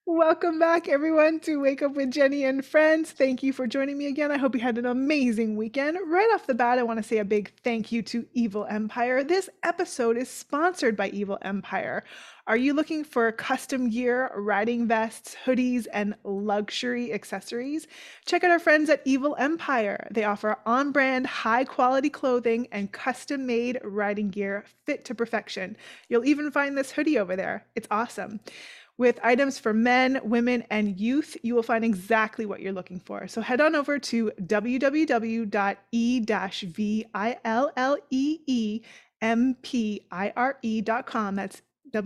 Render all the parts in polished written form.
Welcome back, everyone, to Wake Up with Jenny and Friends. Thank you for joining me again. I hope you had an amazing weekend. Right off the bat, I want to say a big thank you to Evil Empire. This episode is sponsored by Evil Empire. Are you looking for custom gear, riding vests, hoodies, and luxury accessories? Check out our friends at Evil Empire. They offer on brand, high quality clothing and custom made riding gear fit to perfection. You'll even find this hoodie over there. It's awesome. With items for men, women, and youth, you will find exactly what you're looking for. So head on over to www.e-villempire.com. That's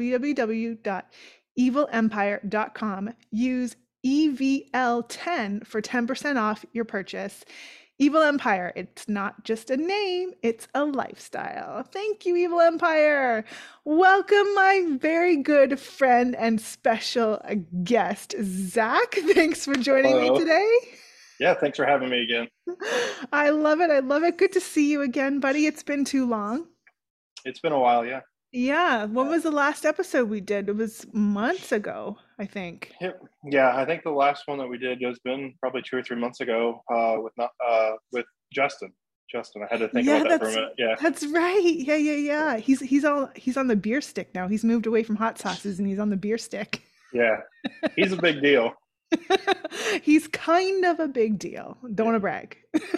www.evilempire.com. Use EVL10 for 10% off your purchase. Evil Empire, it's not just a name, it's a lifestyle. Thank you, Evil Empire. Welcome, my very good friend and special guest, Zach. Thanks for joining me Hello. today. Yeah, thanks for having me again. I love it. I love it. Good to see you again, buddy. It's been too long. It's been a while, yeah. Yeah. When Uh, was the last episode we did? It was months ago, I think. yeah, I think the last one that we did has been probably 2 or 3 months ago. With Justin. Justin, I had to think Yeah, about that for a that's minute. Yeah, that's right. Yeah, yeah, yeah. He's on the beer stick now. He's moved away from hot sauces and he's on the beer stick. yeah. He's a big deal. He's kind of a big deal. Don't Yeah, want to brag.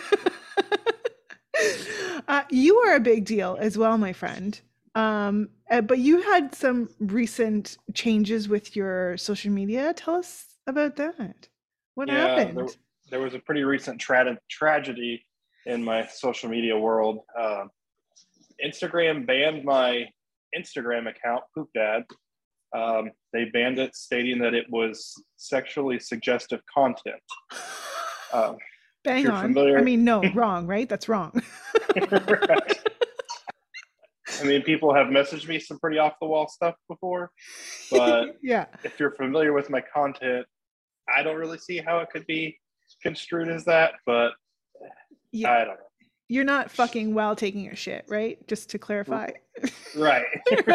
You are a big deal as well, my friend. But you had some recent changes with your social media. Tell us about that. What yeah. There, happened? there was a pretty recent tragedy in my social media world. Instagram banned my Instagram account, Poop Dad. They banned it, stating that it was sexually suggestive content. Um, if Bang you're on. I familiar, mean, no, wrong, right? That's wrong. right. I mean, people have messaged me some pretty off the wall stuff before, but Yeah. if you're familiar with my content, I don't really see how it could be construed as that, but Yeah. I don't You're not fucking while taking a shit, right? Just to know. clarify. Right.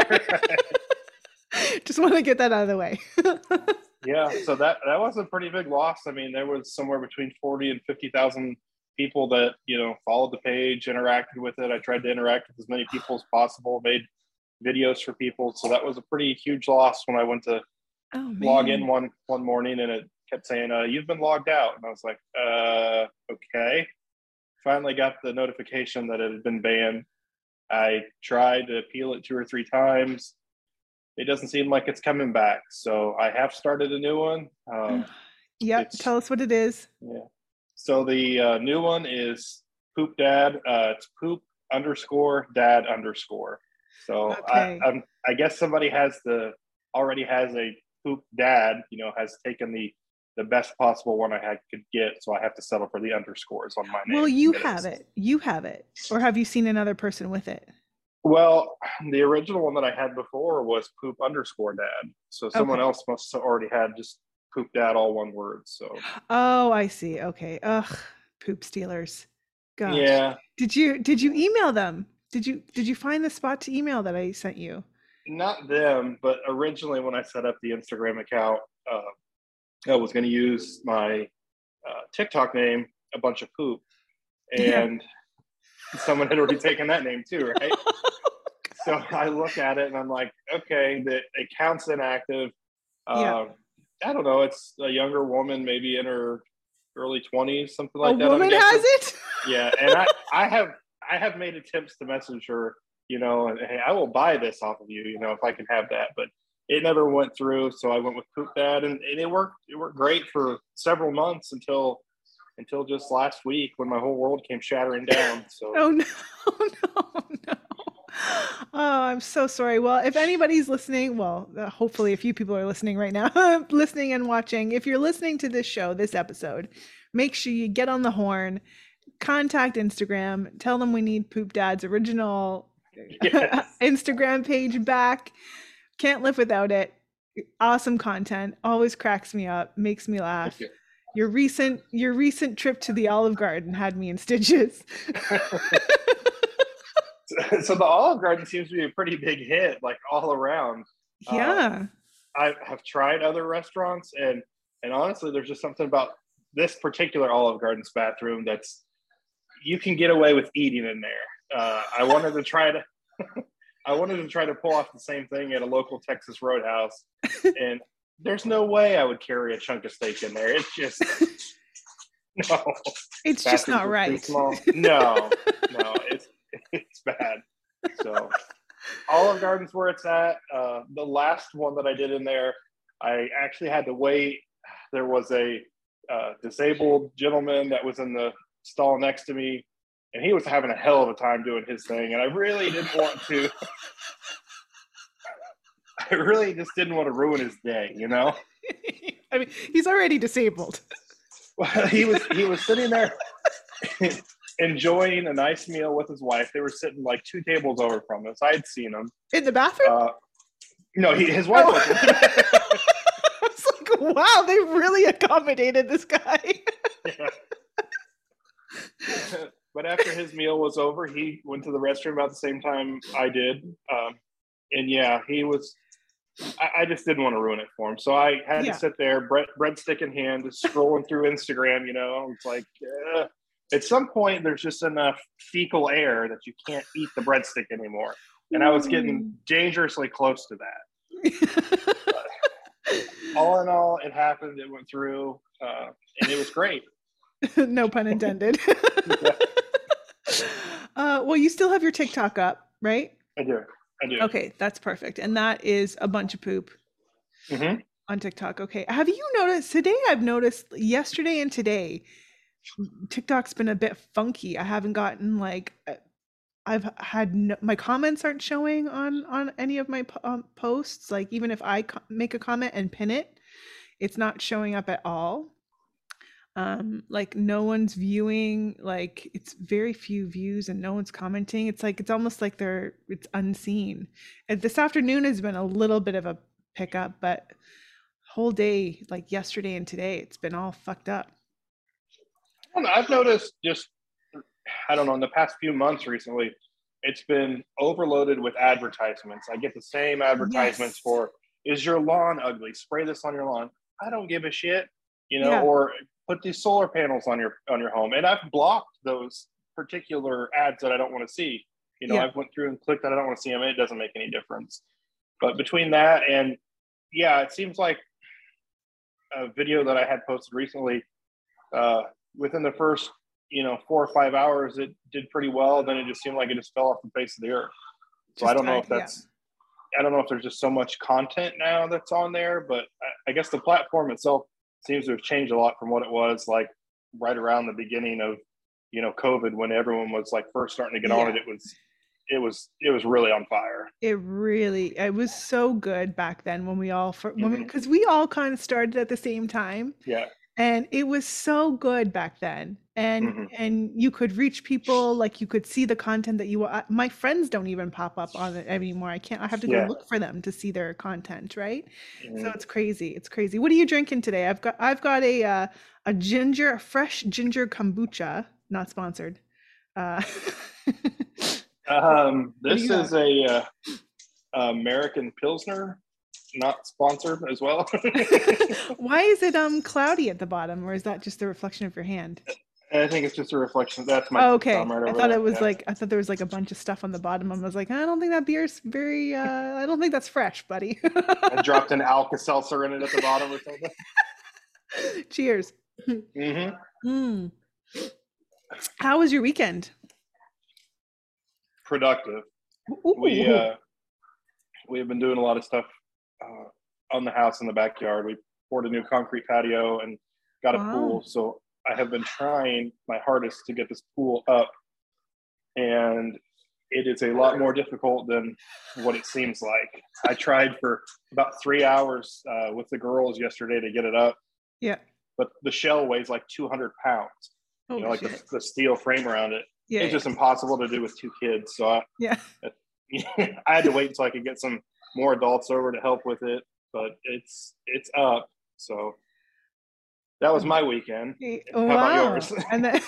Just want to get that out of the way. Yeah, so that was a pretty big loss. I mean, there was somewhere between 40 and 50,000 people that, followed the page, interacted with it. I tried to interact with as many people as possible, made videos for people. So that was a pretty huge loss when I went to Oh log in man. one morning and it kept saying, "You've been logged out," and I was like, okay." Finally got the notification that it had been banned. I tried to appeal it 2 or 3 times. It doesn't seem like it's coming back, so I have started a new one. Yep. It's Tell us what it is. Yeah. So the new one is Poop Dad. It's Poop underscore Dad underscore. So Okay. I guess somebody already has a Poop Dad. Has taken the best possible one could get. So I have to settle for the underscores on my Well, name to you get it. have it. You have it. Or have you seen another person with it? Well, the original one that I had before was Poop underscore Dad. So someone Okay. else must have already had just Poop Dad, all one word. So Oh, I see. Okay. Ugh, poop stealers. Gosh. yeah, Did you email them? Did you find the spot to email that I sent you? not them, but originally when I set up the Instagram account, I was going to use my TikTok name, a bunch of poop, Yeah. and someone had already taken that name too, right? So I look at it and I'm like, okay, the account's inactive. Yeah. Uh, I don't know. It's a younger woman, maybe in her early 20s, something A like that. I'm woman has guessing. it? Yeah, and I have made attempts to message her, and hey, I will buy this off of you, if I can have that, but it never went through. So I went with Poop Dad, and it worked. It worked great for several months until just last week when my whole world came shattering down. So Oh no, no, no. Oh, I'm so sorry. Well, if anybody's listening, well, hopefully a few people are listening right now, listening and watching. If you're listening to this show, this episode, make sure you get on the horn, contact Instagram, tell them we need Poop Dad's original yes, Instagram page back. Can't live without it. Awesome content, always cracks me up, makes me laugh. okay. Your recent trip to the Olive Garden had me in stitches. So the Olive Garden seems to be a pretty big hit, like all around. Uh, Yeah. I have tried other restaurants, and honestly, there's just something about this particular Olive Garden's bathroom that's you can get away with eating in there. I wanted to try to I wanted to try to pull off the same thing at a local Texas Roadhouse, and there's no way I would carry a chunk of steak in there. It's just no. It's just not right. No, it's bad. So Olive Garden's where it's at. The last one that I did in there, I actually had to wait. There was a disabled gentleman that was in the stall next to me, and he was having a hell of a time doing his thing, and I really didn't want to. I really just didn't want to ruin his day, you know? I mean, he's already disabled. Well, he was sitting there enjoying a nice meal with his wife. They were sitting like 2 tables over from us. I had seen them. In the bathroom? No, his wife was. I was like, wow, they really accommodated this guy. Yeah. But after his meal was over, he went to the restroom about the same time I did. And yeah, he was. I just didn't want to ruin it for him, so I had to sit there, breadstick in hand, just scrolling through Instagram. You know, it's like at some point there's just enough fecal air that you can't eat the breadstick anymore, and I was getting dangerously close to that. But all in all, it happened. It went through, and it was great. No pun intended. Well, you still have your TikTok up, right? I do. Okay, that's perfect. And that is a bunch of poop on TikTok. Okay. Have you noticed today? I've noticed yesterday and today, TikTok's been a bit funky. I haven't gotten like, I've had my comments aren't showing on any of my posts. Like even if I make a comment and pin it, it's not showing up at all. Like no one's viewing, like it's very few views and no one's commenting. It's like, it's almost like it's unseen. And this afternoon has been a little bit of a pickup, but whole day, like yesterday and today, it's been all fucked up. I don't know, I've noticed just, I don't know, in the past few months recently, it's been overloaded with advertisements. I get the same advertisements for, is your lawn ugly? Spray this on your lawn. I don't give a shit, you know, or put these solar panels on your home. And I've blocked those particular ads that I don't want to see. You know, I've went through and clicked that I don't want to see them, and it doesn't make any difference. But between that and, it seems like a video that I had posted recently, within the first, 4 or 5 hours, it did pretty well. Then it just seemed like it just fell off the face of the earth. So I don't know if that's, I don't know if there's just so much content now that's on there, but I guess the platform itself seems to have changed a lot from what it was like right around the beginning of, COVID, when everyone was like first starting to get on it. It was really on fire. It was so good back then when we all, because we all kind of started at the same time. Yeah. And it was so good back then. And you could reach people, like you could see the content that my friends don't even pop up on it anymore. I have to go look for them to see their content, right? So it's crazy. It's crazy. What are you drinking today? I've got a fresh ginger kombucha, not sponsored. This is a American Pilsner, not sponsored as well. Why is it cloudy at the bottom, or is that just the reflection of your hand? I think it's just a reflection. That's my okay. Right, I thought it was I thought there was like a bunch of stuff on the bottom. I was like, I don't think that beer's very I don't think that's fresh, buddy. I dropped an Alka-Seltzer in it at the bottom or something. Cheers. How was your weekend? Productive. We have been doing a lot of stuff on the house in the backyard. We poured a new concrete patio and got a pool. So I have been trying my hardest to get this pool up, and it is a lot more difficult than what it seems like. I tried for about 3 hours with the girls yesterday to get it up. Yeah. But the shell weighs like 200 pounds. Like the steel frame around it. Yeah, it's just impossible to do with 2 kids. So I had to wait until I could get some more adults over to help with it. But it's up. So that was my weekend. How about yours? And then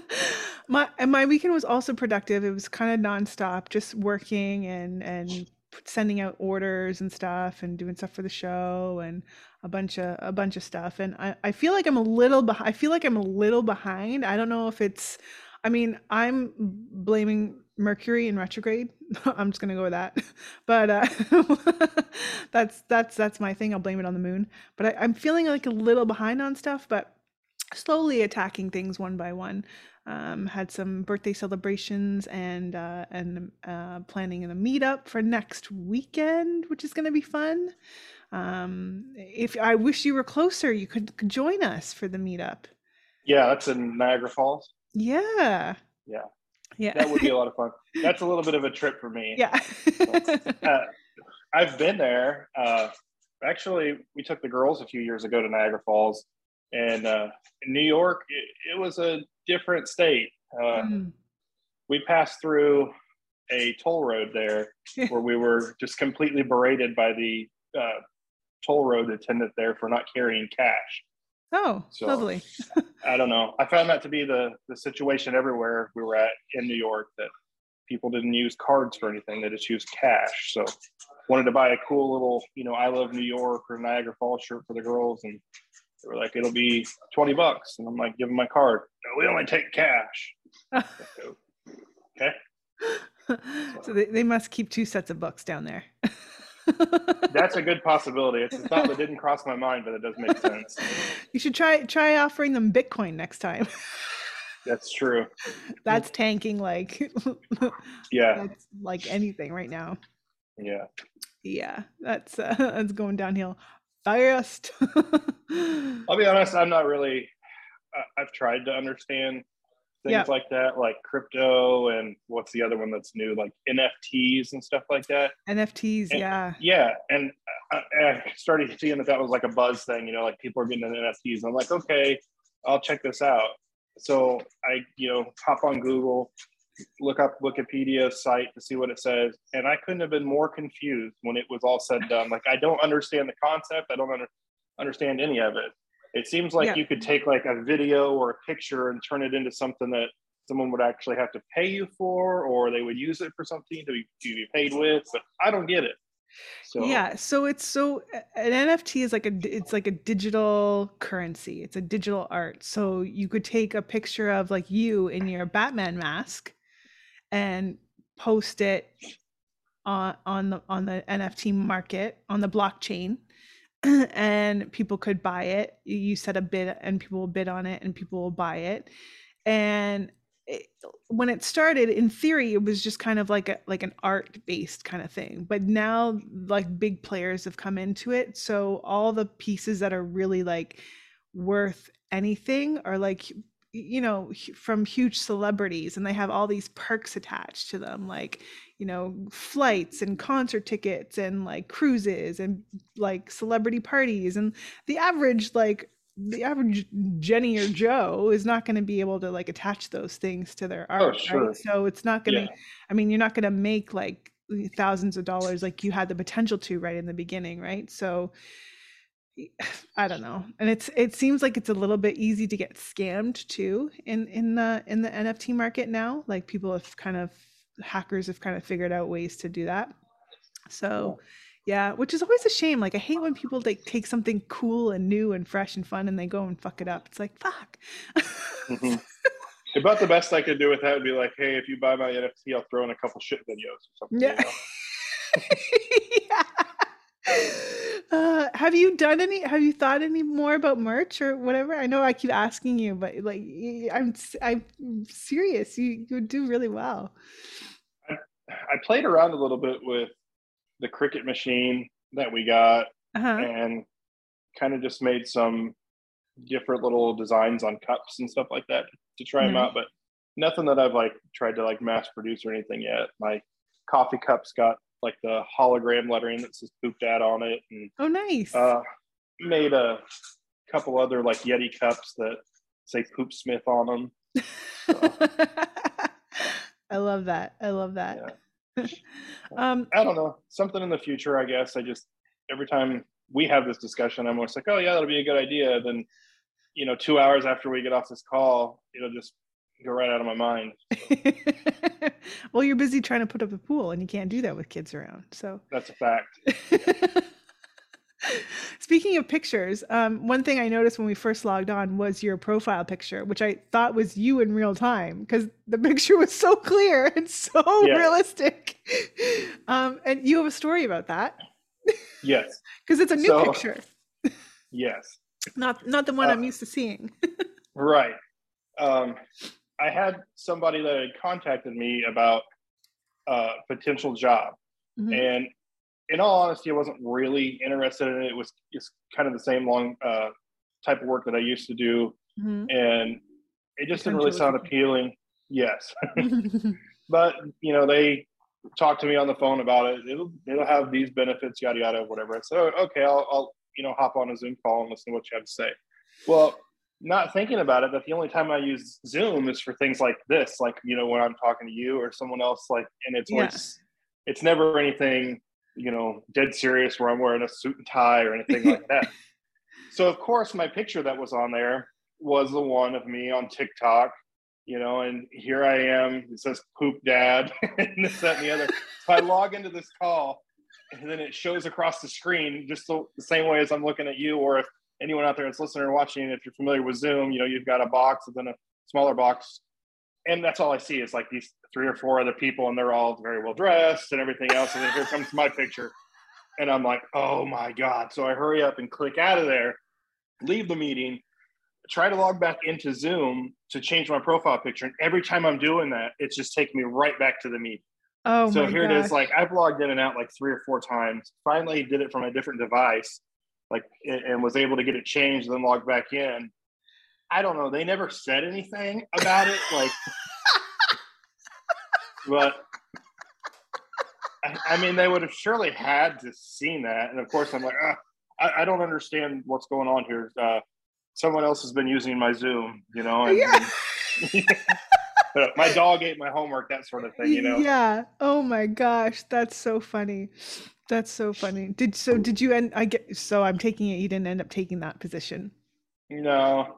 my weekend was also productive. It was kind of nonstop, just working and sending out orders and stuff and doing stuff for the show and a bunch of stuff. And I feel like I'm a little behind. I feel like I'm a little behind. I don't know if it's, I mean, I'm blaming Mercury in retrograde. I'm just gonna go with that. But that's my thing. I'll blame it on the moon. But I'm feeling like a little behind on stuff, but slowly attacking things one by one. Had some birthday celebrations and planning a meetup for next weekend, which is going to be fun. If I wish you were closer, you could join us for the meetup. Yeah, that's in Niagara Falls. Yeah, Yeah, yeah, that would be a lot of fun. That's a little bit of a trip for me. yeah. So, I've been there. Actually, we took the girls a few years ago to Niagara Falls, and in New York, it was a different state. Mm. We passed through a toll road there where we were just completely berated by the toll road attendant there for not carrying cash. Oh, So lovely. I don't know. I found that to be the situation everywhere we were at in New York, that people didn't use cards for anything. They just used cash. So wanted to buy a cool little, I love New York or Niagara Falls shirt for the girls. And they were like, it'll be $20. And I'm like, give them my card. No, we only take cash. Okay. So they must keep two sets of books down there. That's a good possibility. It's a thought that didn't cross my mind, but it does make sense. You should try offering them Bitcoin next time. That's true. That's tanking like Yeah. that's like anything right now. Yeah. Yeah, that's going downhill fast. I'll be honest, I'm not really, I've tried to understand things Yeah. like that, like crypto and what's the other one that's new, like NFTs and stuff like that. NFTs, And, yeah. yeah. And I started seeing that was like a buzz thing, like people are getting into NFTs. And I'm like, okay, I'll check this out. So I, hop on Google, look up Wikipedia site to see what it says. And I couldn't have been more confused when it was all said and done. Like, I don't understand the concept. I don't understand any of it. It seems like Yeah. you could take like a video or a picture and turn it into something that someone would actually have to pay you for, or they would use it for something to be paid with, but I don't get it. So Yeah, so an NFT is it's like a digital currency. It's a digital art. So you could take a picture of like you in your Batman mask and post it on the NFT market on the blockchain, and people could buy it. You set a bid and people will bid on it and people will buy it. And when it started, in theory, it was just kind of like an art based kind of thing. But now like big players have come into it. So all the pieces that are really like worth anything are like from huge celebrities, and they have all these perks attached to them, like flights and concert tickets and like cruises and like celebrity parties. And the average Jenny or Joe is not going to be able to like attach those things to their art, sure. right? So it's not going to, I mean, you're not going to make like thousands of dollars like you had the potential to right in the beginning, right? So I don't know. And it seems like it's a little bit easy to get scammed too in the NFT market now. Like hackers have kind of figured out ways to do that. So yeah, which is always a shame. Like I hate when people take something cool and new and fresh and fun and they go and fuck it up. It's like, fuck. Mm-hmm. About the best I could do with that would be like, hey, if you buy my NFT, I'll throw in a couple shit videos or something. Yeah. Yeah. Have you thought any more about merch or whatever? I know I keep asking you, but like I'm serious. You do really well. I played around a little bit with the Cricut machine that we got, and kind of just made some different little designs on cups and stuff like that to try them out, but nothing that I've like tried to like mass produce or anything yet. My coffee cups got like the hologram lettering that says Poop Dad on it, and oh nice. Made a couple other like Yeti cups that say Poop Smith on them. So. I love that. Yeah. I don't know, something in the future, I guess. I just, every time we have this discussion, I'm always like, oh yeah, that'll be a good idea. Then 2 hours after we get off this call, it'll just go right out of my mind. Well, you're busy trying to put up a pool and you can't do that with kids around. So That's a fact. speaking of pictures, one thing I noticed when we first logged on was your profile picture, which I thought was you in real time because the picture was so clear and so Yes. realistic. And you have a story about that Yes. because it's a new picture, Yes. not the one I'm used to seeing. Right. I had somebody that had contacted me about a potential job. Mhm. And in all honesty, I wasn't really interested in it. It's kind of the same long type of work that I used to do. Mhm. And it just didn't really sound Potential. appealing. Yes. But, they talked to me on the phone about it. It'll have these benefits, yada, yada, whatever. I said, oh, okay, I'll hop on a Zoom call and listen to what you have to say. Well, not thinking about it, that the only time I use Zoom is for things like this, like, when I'm talking to you or someone else, like, and it's Yeah. always, it's never anything, dead serious where I'm wearing a suit and tie or anything like that. So of course my picture that was on there was the one of me on TikTok, and here I am, it says poop dad and this, that, and the other. So I log into this call and then it shows across the screen just the same way as I'm looking at you, or if anyone out there that's listening or watching, if you're familiar with Zoom, you've got a box and then a smaller box. And that's all I see is like these 3 or 4 other people, and they're all very well dressed and everything else. And then here comes my picture. And I'm like, oh my God. So I hurry up and click out of there, leave the meeting, try to log back into Zoom to change my profile picture. And every time I'm doing that, it's just taking me right back to the meeting. Oh So my here gosh. it is. Like I've logged in and out like 3 or 4 times. Finally did it from a different device, and was able to get it changed and then log back in. I don't know. They never said anything about it. But I mean, they would have surely had to seen that. And of course, I'm like, I don't understand what's going on here. Someone else has been using my Zoom, and Yeah. my dog ate my homework, that sort of thing, Yeah. Oh my gosh, that's so funny. That's so funny. Did you end? So I'm taking it you didn't end up taking that position. No.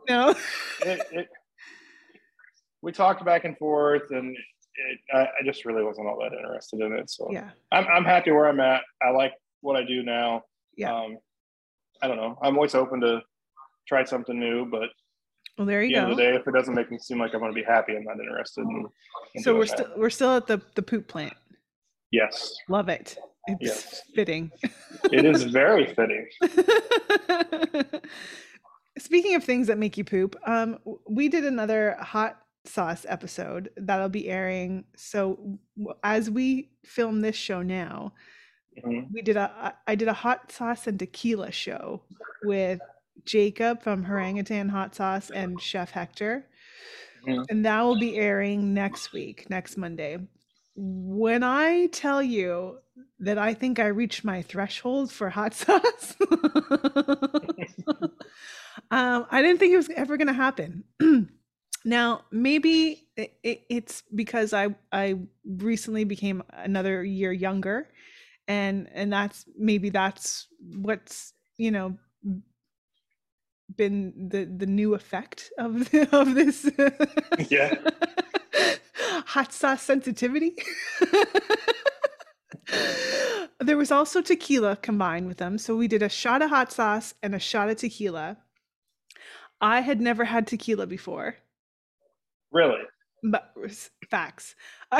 We talked back and forth, and I just really wasn't all that interested in it. So yeah, I'm happy where I'm at. I like what I do now. yeah. I don't know. I'm always open to try something new, but Well, there at you the end of the go. day, if it doesn't make me seem like I'm going to be happy, I'm not interested in So doing that. we're still at the poop plant. Yes. Love it. It's Yes. fitting. It is very fitting. Speaking of things that make you poop, we did another hot sauce episode that'll be airing. So as we film this show now, I did a hot sauce and tequila show with Jacob from Harangutan Hot Sauce and Chef Hector. And that will be airing next Monday. When I tell you that I think I reached my threshold for hot sauce, I didn't think it was ever going to happen. Now, maybe it's because I recently became another year younger, and that's what's been the new effect of this hot sauce sensitivity. There was also tequila combined with them, so we did a shot of hot sauce and a shot of tequila. I had never had tequila before. Really? But facts.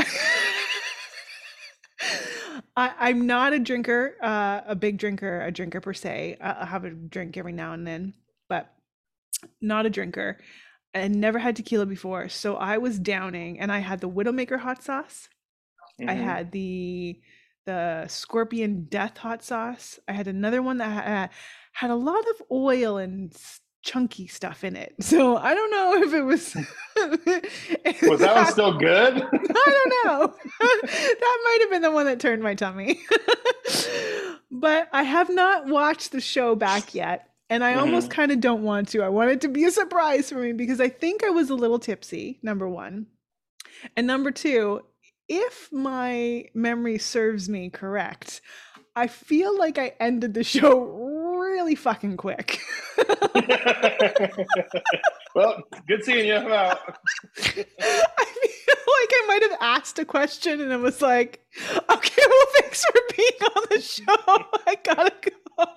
I'm not a drinker, a big drinker, a drinker per se. I'll have a drink every now and then, but not a drinker, and never had tequila before. So I was downing, and I had the Widowmaker hot sauce. I had the Scorpion Death hot sauce. I had another one that had a lot of oil and chunky stuff in it. So I don't know if it was was that one still good? I don't know. That might have been the one that turned my tummy. But I have not watched the show back yet, and I almost kind of don't want to. I want it to be a surprise for me because I think I was a little tipsy, number one. And number two, if my memory serves me correct, I feel like I ended the show really fucking quick. Well, good seeing you. I'm out. I feel like I might have asked a question and it was like, okay, well, thanks for being on the show. I gotta go.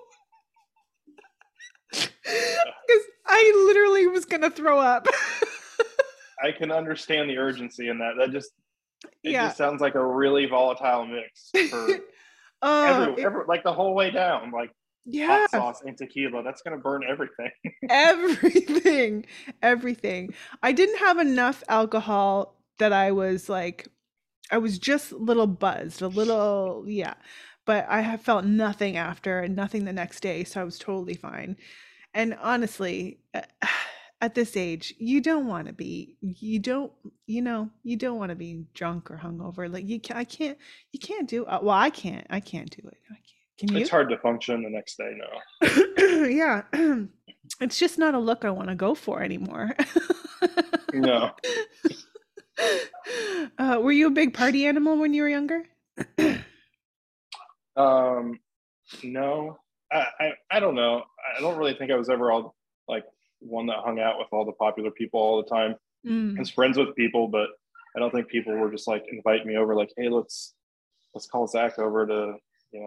Because I literally was gonna throw up. I can understand the urgency in that. It Yeah. just sounds like a really volatile mix for like the whole way down, like yeah, hot sauce and tequila. That's gonna burn everything. everything. I didn't have enough alcohol that I was just a little buzzed, a little, yeah. But I have felt nothing after and nothing the next day, so I was totally fine. And honestly, at this age, you don't want to be, you don't want to be drunk or hungover. Like you can't do. Well, I can't do it. I can't. Can you? It's hard to function the next day now. Yeah, it's just not a look I want to go for anymore. No. Were you a big party animal when you were younger? No. I don't know. I don't really think I was ever all like one that hung out with all the popular people all the time. I was friends with people, but I don't think people were just like invite me over, like, hey, let's call Zach over to,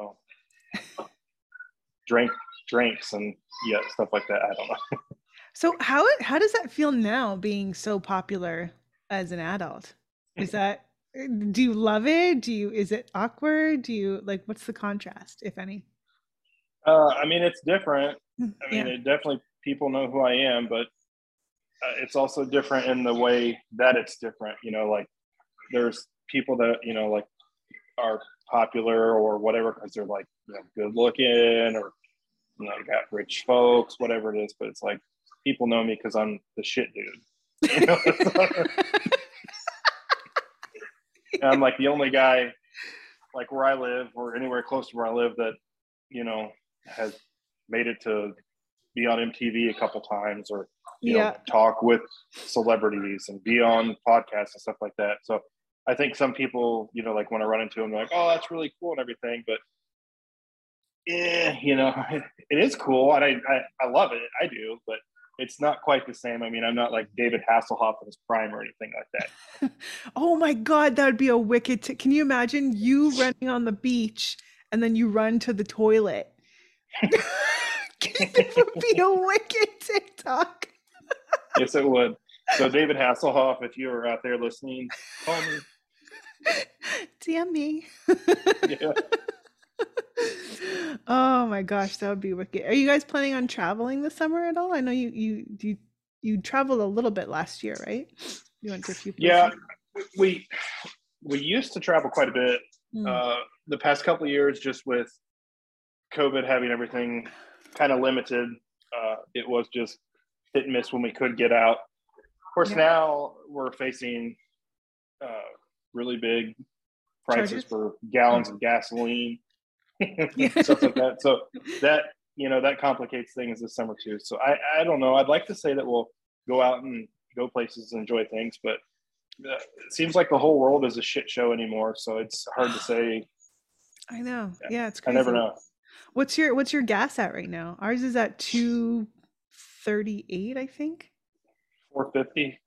drinks and stuff like that. I don't know. So how does that feel now, being so popular as an adult? Is that, do you love it? Is it awkward? Do you like, what's the contrast, if any? I mean, it's different. I mean, Yeah. it definitely, people know who I am, but it's also different in the way that it's different. Like there's people that, like are popular or whatever because they're like, good looking, or, you got rich folks, whatever it is. But it's like people know me because I'm the shit dude. I'm like the only guy, like where I live or anywhere close to where I live, that, has made it to be on MTV a couple times, or talk with celebrities and be on podcasts and stuff like that. So I think some people, like when I run into them, they're like, oh, that's really cool and everything, but it is cool and I love it. I do, but it's not quite the same. I mean, I'm not like David Hasselhoff in his prime or anything like that. Oh my God, that would be a wicked. Can you imagine you running on the beach and then you run to the toilet? It would be a wicked TikTok. Yes, it would. So David Hasselhoff, if you're out there listening, call me. DM me. Yeah. Oh my gosh, that would be wicked. Are you guys planning on traveling this summer at all? I know you traveled a little bit last year, right? You went to a few places. Yeah, we used to travel quite a bit. The past couple of years, just with COVID having everything kind of limited, it was just hit and miss when we could get out. Of course, now we're facing really big prices for gallons of gasoline, stuff like that. So that, that complicates things this summer too. So I don't know. I'd like to say that we'll go out and go places and enjoy things, but it seems like the whole world is a shit show anymore. So it's hard to say. I know. Yeah, it's crazy. I never know. What's your gas at right now? Ours is at 238, I think. 450.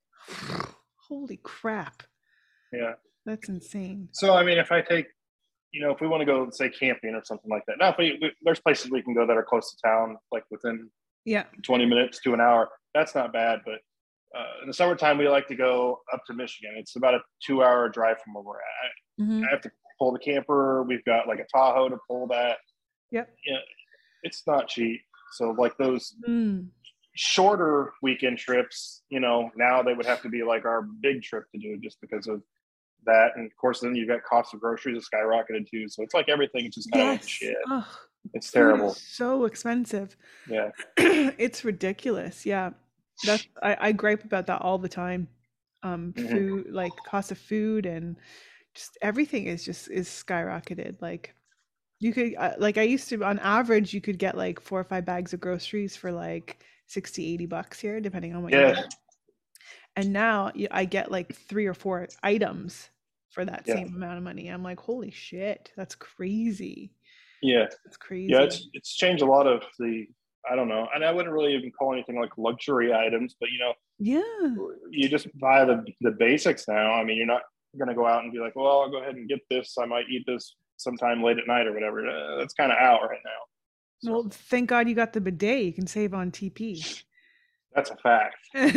Holy crap. Yeah. That's insane. So, I mean, if I take, if we want to go, say, camping or something like that. Now, there's places we can go that are close to town, like within 20 minutes to an hour. That's not bad. But in the summertime, we like to go up to Michigan. It's about a 2-hour drive from where we're at. Mm-hmm. I have to pull the camper. We've got like a Tahoe to pull that. Yep. Yeah, it's not cheap. So like those shorter weekend trips, now they would have to be like our big trip to do just because of that. And of course, then you've got cost of groceries have skyrocketed too. So it's like everything just kind of shit. Oh, it's terrible. So expensive. Yeah. It's ridiculous. Yeah. I gripe about that all the time. Food, like cost of food and just everything is skyrocketed. Like you could, like I used to, on average, you could get like 4 or 5 bags of groceries for like $60-$80 here, depending on what you want. And now I get like 3 or 4 items for that same amount of money. I'm like, holy shit, that's crazy. Yeah, it's crazy. Yeah, it's changed a lot of the I don't know, and I wouldn't really even call anything like luxury items, but Yeah. you just buy the basics now. I mean, you're not going to go out and be like, well, I'll go ahead and get this. I might eat this sometime late at night or whatever. That's kind of out right now. So Well, thank God you got the bidet. You can save on TP. that's a fact.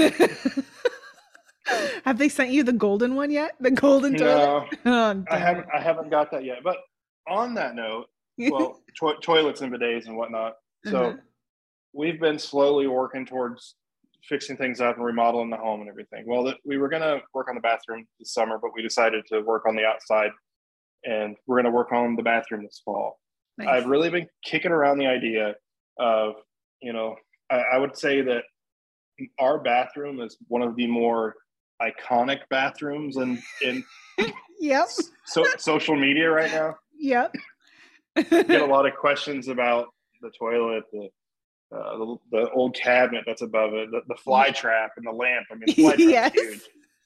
Have they sent you the golden one yet? The golden toilet? No, Oh, I damn it. haven't got that yet. But on that note, well, toilets and bidets and whatnot. Uh-huh. So we've been slowly working towards fixing things up and remodeling the home and everything. Well, we were going to work on the bathroom this summer, but we decided to work on the outside, and we're going to work on the bathroom this fall. Nice. I've really been kicking around the idea of, I would say that our bathroom is one of the more iconic bathrooms in Yep. social media right now. Yep. Get a lot of questions about the toilet, the old cabinet that's above it, the fly trap, and the lamp. I mean, the fly trap's huge.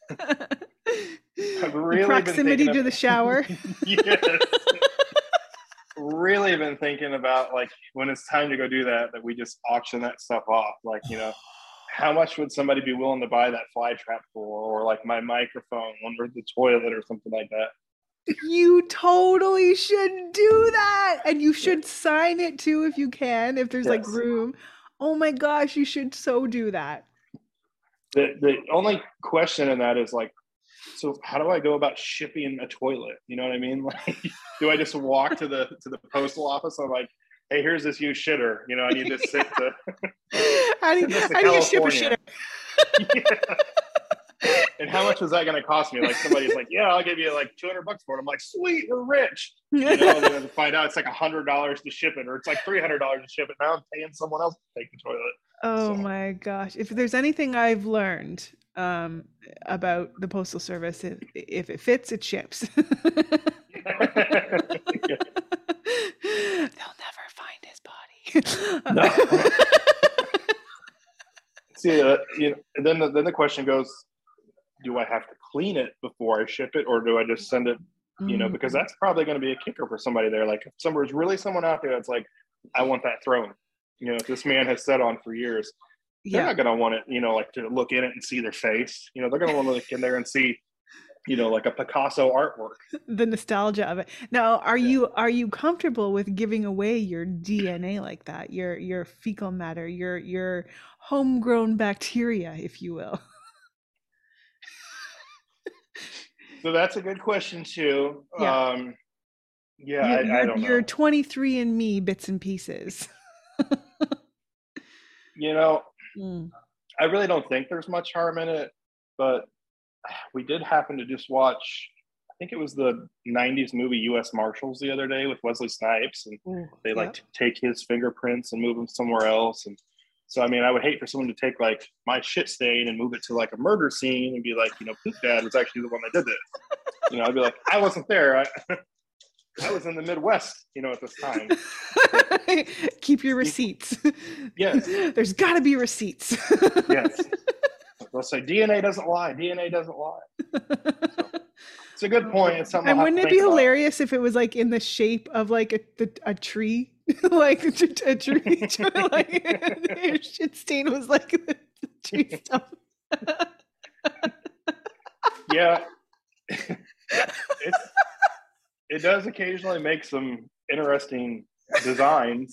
I've really the proximity to the shower. Yes. Really been thinking about, like, when it's time to go do that we just auction that stuff off. Like, how much would somebody be willing to buy that fly trap for, or like my microphone under the toilet or something like that? You totally should do that. And you should sign it too if you can, if there's like room. Oh my gosh, you should so do that. The only question in that is, like, so how do I go about shipping a toilet? You know what I mean? Like, do I just walk to the postal office? I'm like, hey, here's this used shitter. I need this sent to. How do you ship a shitter? Yeah. And how much is that going to cost me? Like, somebody's like, yeah, I'll give you like $200 for it. I'm like, sweet, we're rich. And then find out it's like $100 to ship it, or it's like $300 to ship it. Now I'm paying someone else to take the toilet. Oh my gosh! If there's anything I've learned about the postal service, if it fits, it ships. They'll never find his body. No. See, then the question goes, do I have to clean it before I ship it, or do I just send it? Because that's probably going to be a kicker for somebody there. Like, if there's really someone out there that's like, I want that thrown. If this man has sat on for years, they're not going to want it, like, to look in it and see their face. They're going to want to look in there and see, like a Picasso artwork. The nostalgia of it. Now, are you comfortable with giving away your DNA like that? Your fecal matter, your homegrown bacteria, if you will? So that's a good question too. Yeah. I don't know. Your 23andMe bits and pieces. I really don't think there's much harm in it, but we did happen to just watch, I think it was the 90s movie U.S. Marshals the other day with Wesley Snipes, and they like to take his fingerprints and move them somewhere else. And so, I mean, I would hate for someone to take like my shit stain and move it to like a murder scene and be like, Poop Dad was actually the one that did this. I'd be like, I wasn't there. I was in the Midwest, at this time. Keep your receipts. Yes. There's got to be receipts. Yes. They'll say DNA doesn't lie. DNA doesn't lie. So, it's a good point. It's something. And wouldn't it be hilarious if it was like in the shape of like a tree, like a tree, like your shit stain was like the tree stump. Yeah. It does occasionally make some interesting designs.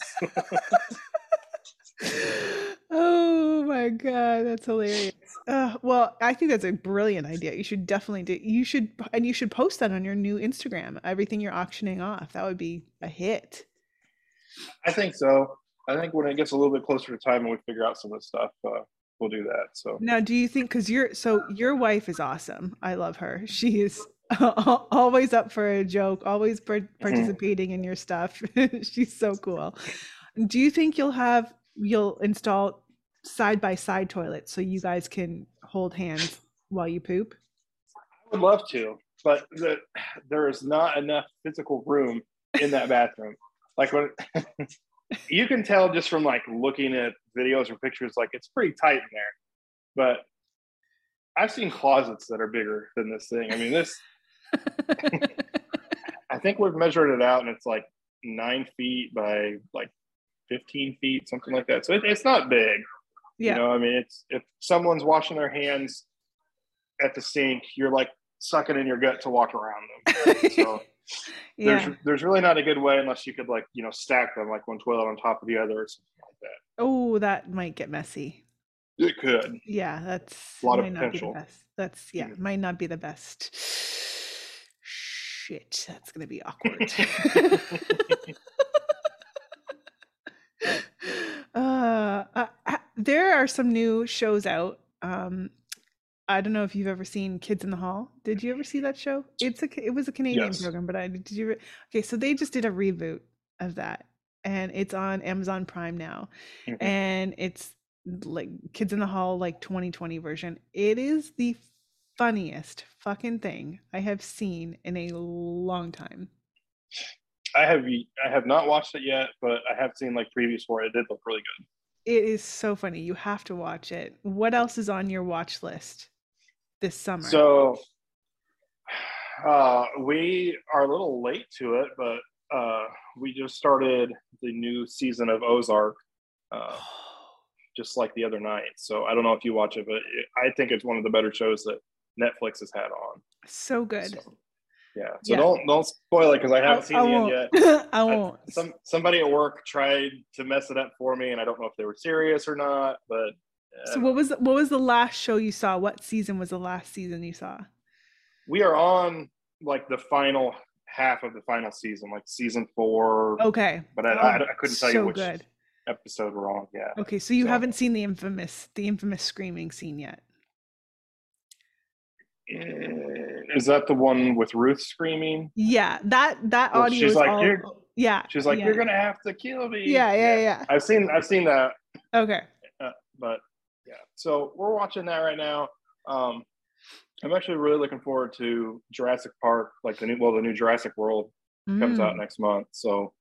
Oh my God, that's hilarious. Well, I think that's a brilliant idea. You should definitely do. You should post that on your new Instagram. Everything you're auctioning off. That would be a hit. I think so. I think when it gets a little bit closer to time and we figure out some of the stuff, we'll do that. So now, do you think, because your wife is awesome. I love her. She is always up for a joke, always participating in your stuff. She's so cool. Do you think you'll install side-by-side toilets so you guys can hold hands while you poop? I would love to, but there is not enough physical room in that bathroom. Like, when you can tell just from like looking at videos or pictures, like, it's pretty tight in there. But I've seen closets that are bigger than this thing. I mean, this. I think we've measured it out, and it's like 9 feet by like 15 feet, something like that. So it's not big. You Yeah. know, I mean, it's if someone's washing their hands at the sink, you're like sucking in your gut to walk around them. So Yeah. there's really not a good way unless you could like, you know, stack them like one toilet on top of the other or something like that. Oh, that might get messy. It could. Yeah, that's A lot of might not be the potential. best. That's yeah, might not be the best. Shit, that's gonna be awkward. There are some new shows out. I don't know if you've ever seen Kids in the Hall. Did you ever see that show? It was a Canadian Yes. program, but did you? Okay, so they just did a reboot of that, and it's on Amazon Prime now, Mhm. and it's like Kids in the Hall, like 2020 version. It is the funniest fucking thing I have seen in a long time. I have not watched it yet, but I have seen like previews for it. It did look really good. It is so funny. You have to watch it. What else is on your watch list this summer? So we are a little late to it, but we just started the new season of Ozark just like the other night. So I don't know if you watch it, but I think it's one of the better shows that Netflix has had on. So good. So, yeah. So don't spoil it because I haven't seen I the end won't. yet. I won't. Somebody at work tried to mess it up for me, and I don't know if they were serious or not. But so what was the last show you saw? What season was the last season you saw? We are on like the final half of the final season, like season 4. Okay. But I couldn't tell you which good. episode we're on. Yeah. Okay, so you haven't seen the infamous screaming scene yet. Is that the one with Ruth screaming? Yeah, that well, audio she's is like, all, yeah. She's like, yeah. You're gonna have to kill me. Yeah. I've seen that. Okay. But yeah, so we're watching that right now. I'm actually really looking forward to Jurassic Park, like the new Jurassic World comes out next month. So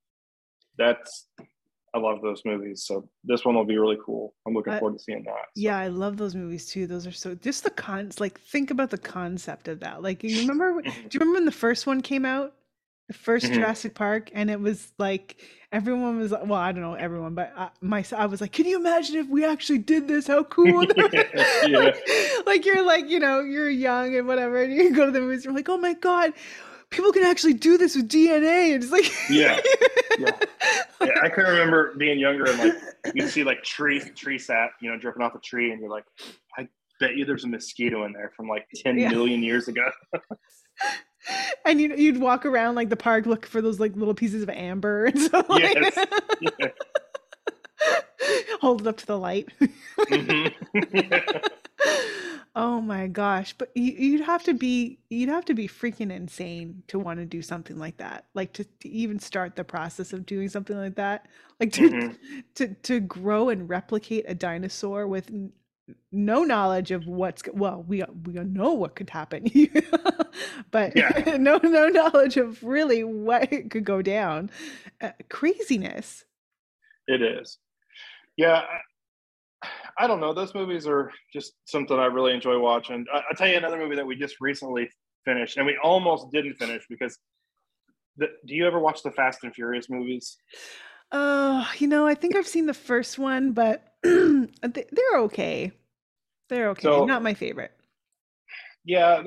I love those movies. So this one will be really cool. I'm looking forward to seeing that. So. Yeah, I love those movies too. Those are so just like think about the concept of that. Like you remember, do you remember when the first one came out? The first Jurassic Park, and it was like everyone was well, I don't know everyone, but I was like, can you imagine if we actually did this? How cool! Yeah. Like you're like, you know, you're young and whatever, and you go to the movies, you're like, oh my god, people can actually do this with DNA. It's like yeah. I can remember being younger and like you see like tree sap, you know, dripping off a tree, and you're like, I bet you there's a mosquito in there from like 10 million years ago. And you'd walk around like the park looking for those like little pieces of amber and stuff. Yes. Hold it up to the light. Oh my gosh! But you'd have to be freaking insane to want to do something like that. Like to even start the process of doing something like that. Like to grow and replicate a dinosaur with no knowledge of we know what could happen, but no knowledge of really what could go down. Craziness. It is. Yeah. I don't know. Those movies are just something I really enjoy watching. I'll tell you another movie that we just recently finished, and we almost didn't finish because do you ever watch the Fast and Furious movies? You know, I think I've seen the first one, but they're okay. They're okay. So, not my favorite. Yeah,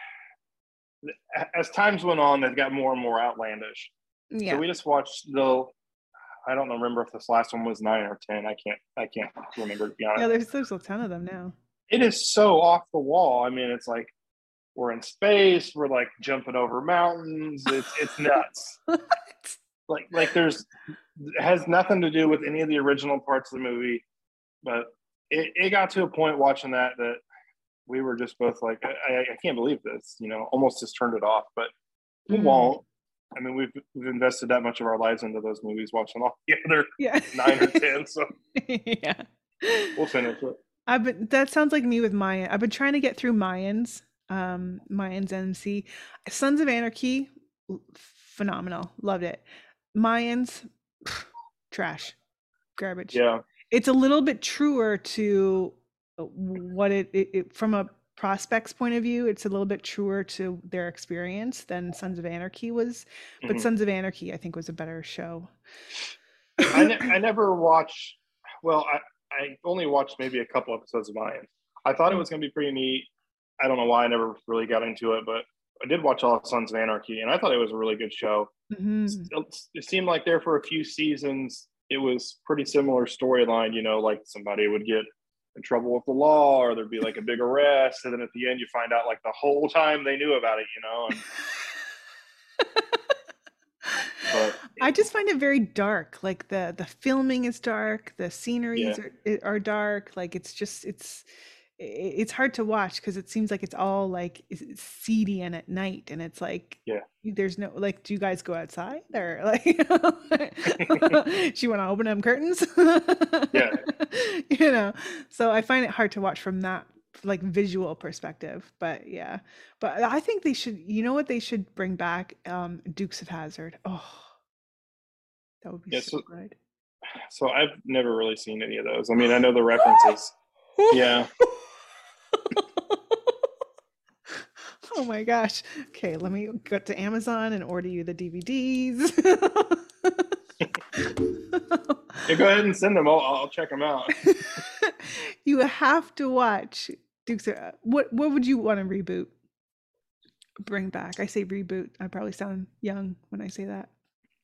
as times went on, they've got more and more outlandish. Yeah. So we just watched I don't remember if this last one was 9 or 10. I can't remember, to be honest. Yeah, there's a ton of them now. It is so off the wall. I mean, it's like we're in space. We're like jumping over mountains. It's nuts. like it has nothing to do with any of the original parts of the movie. But it got to a point watching that we were just both like, I can't believe this. You know, almost just turned it off. But we won't. I mean, we've invested that much of our lives into those movies, watching all the other 9 or 10. So yeah, we'll finish it. That sounds like me with Maya. I've been trying to get through Mayans MC. Sons of Anarchy, phenomenal, loved it. Mayans, trash, garbage. Yeah, it's a little bit truer to what it from a prospect's point of view, it's a little bit truer to their experience than Sons of Anarchy was, but Sons of Anarchy I think was a better show. I never watched. Well, I only watched maybe a couple episodes of mine. I thought it was going to be pretty neat. I don't know why I never really got into it, but I did watch All Sons of Anarchy, and I thought it was a really good show. Mhm. It seemed like there for a few seasons, it was pretty similar storyline. You know, like somebody would get in trouble with the law, or there'd be like a big arrest, and then at the end you find out like the whole time they knew about it. You know, but I just find it very dark. Like the filming is dark, the sceneries yeah, are dark. Like it's hard to watch because it seems like it's all like it's seedy and at night, and it's like yeah, there's no like. Do you guys go outside or like? Do you want to open them curtains? yeah. You know. So I find it hard to watch from that like visual perspective. But yeah, but I think they should. You know what they should bring back? Dukes of Hazzard. Oh. That would be Yeah, so good. so I've never really seen any of those. I mean, I know the references. Yeah. Oh my gosh. Okay, let me go to Amazon and order you the DVDs. Yeah, go ahead and send them. I'll check them out. You have to watch Dukes of, what would you want to reboot? Bring back. I say reboot. I probably sound young when I say that.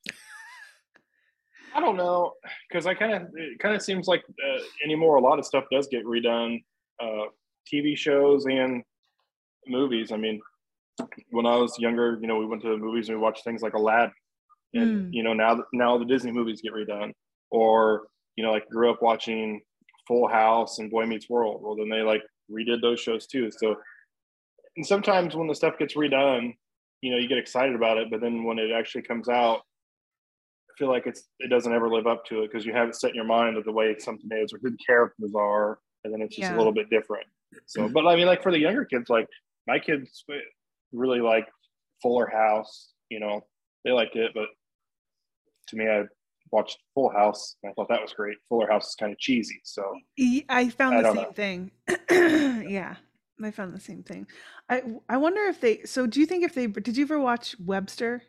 I don't know, because it kind of seems like anymore a lot of stuff does get redone, TV shows and movies. I mean, when I was younger, you know, we went to the movies and we watched things like Aladdin, and Mm, you know now the Disney movies get redone, or you know, like grew up watching Full House and Boy Meets World. Well, then they like redid those shows too. So, and sometimes when the stuff gets redone, you know, you get excited about it, but then when it actually comes out, I feel like it doesn't ever live up to it because you have it set in your mind of the way something is or who the characters are, and then it's just a yeah. little bit different. So, but I mean, like for the younger kids, like my kids really like Fuller House. You know, they liked it, but to me, I watched Full House and I thought that was great. Fuller House is kind of cheesy, so I found I the don't know. same thing. Yeah, I found the same thing. I wonder if they. So, do you think if they did you ever watch Webster?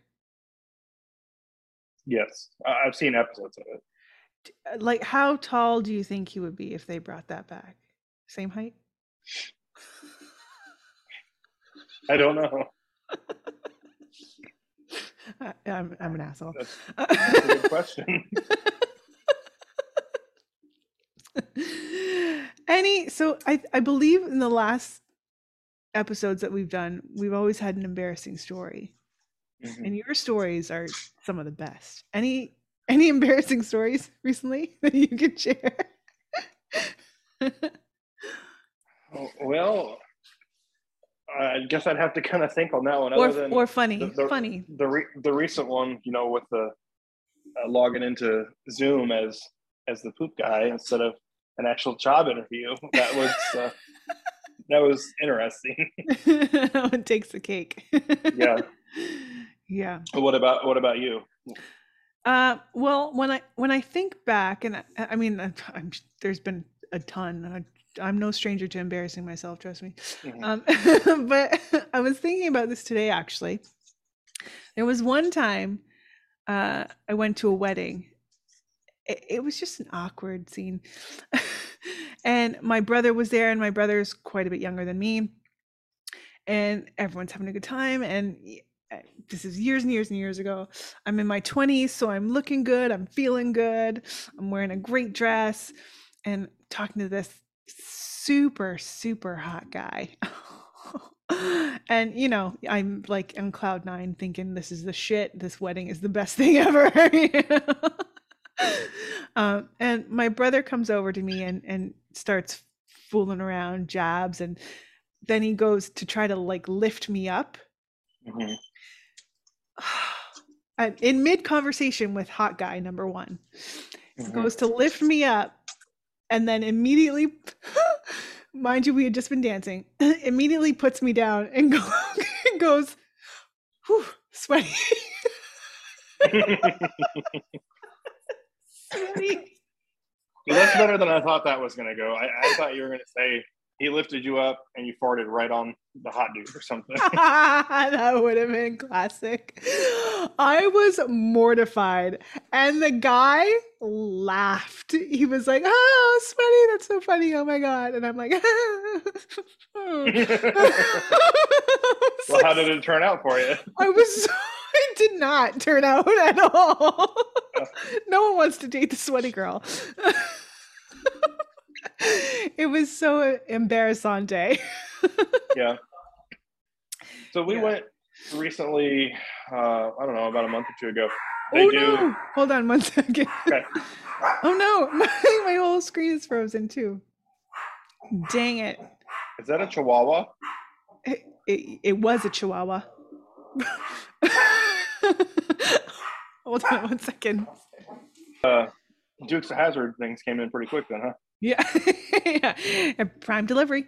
Yes, I've seen episodes of it. Like, how tall do you think he would be if they brought that back? Same height? I don't know. I'm an asshole. That's a good question. So I believe in the last episodes that we've done, we've always had an embarrassing story. Mhm. And your stories are some of the best. Any embarrassing stories recently that you could share? Oh, well, I guess I'd have to kind of think on that one. Other than Or the funny, the funny. the recent one, you know, with the logging into Zoom as the poop guy instead of an actual job interview. That was interesting. It takes the cake. Yeah. Yeah. What about you? Well, when I think back, and I mean, there's been a ton. I'm no stranger to embarrassing myself. Trust me. Hmm. But I was thinking about this today. Actually, there was one time I went to a wedding. It was just an awkward scene, and my brother was there, and my brother's quite a bit younger than me, and everyone's having a good time, and this is years and years and years ago. I'm in my 20s, so I'm looking good, I'm feeling good, I'm wearing a great dress, and talking to this super hot guy. And you know, I'm like on cloud nine thinking this is the shit, this wedding is the best thing ever. You know? And my brother comes over to me and starts fooling around, jabs, and then he goes to try to like lift me up. Hmm. In mid conversation with hot guy number one, Hmm. goes to lift me up, and then immediately, mind you, we had just been dancing, immediately puts me down and goes, whew, sweaty. Sweaty. Well, that's better than I thought that was going to go. I thought you were going to say he lifted you up and you farted right on the hot dude or something. That would have been classic. I was mortified, and the guy laughed. He was like, "Oh, sweaty! That's so funny! Oh my god!" And I'm like, Well, how did it turn out for you? It did not turn out at all. No one wants to date the sweaty girl. It was so embarrassing day. Yeah. So we went recently, I don't know, about a month or two ago. No! Hold on 1 second. Okay. Oh no, my whole screen is frozen too. Dang it. Is that a Chihuahua? It was a Chihuahua. Hold on 1 second. Dukes of Hazzard things came in pretty quick then, huh? Yeah. Yeah. Prime delivery.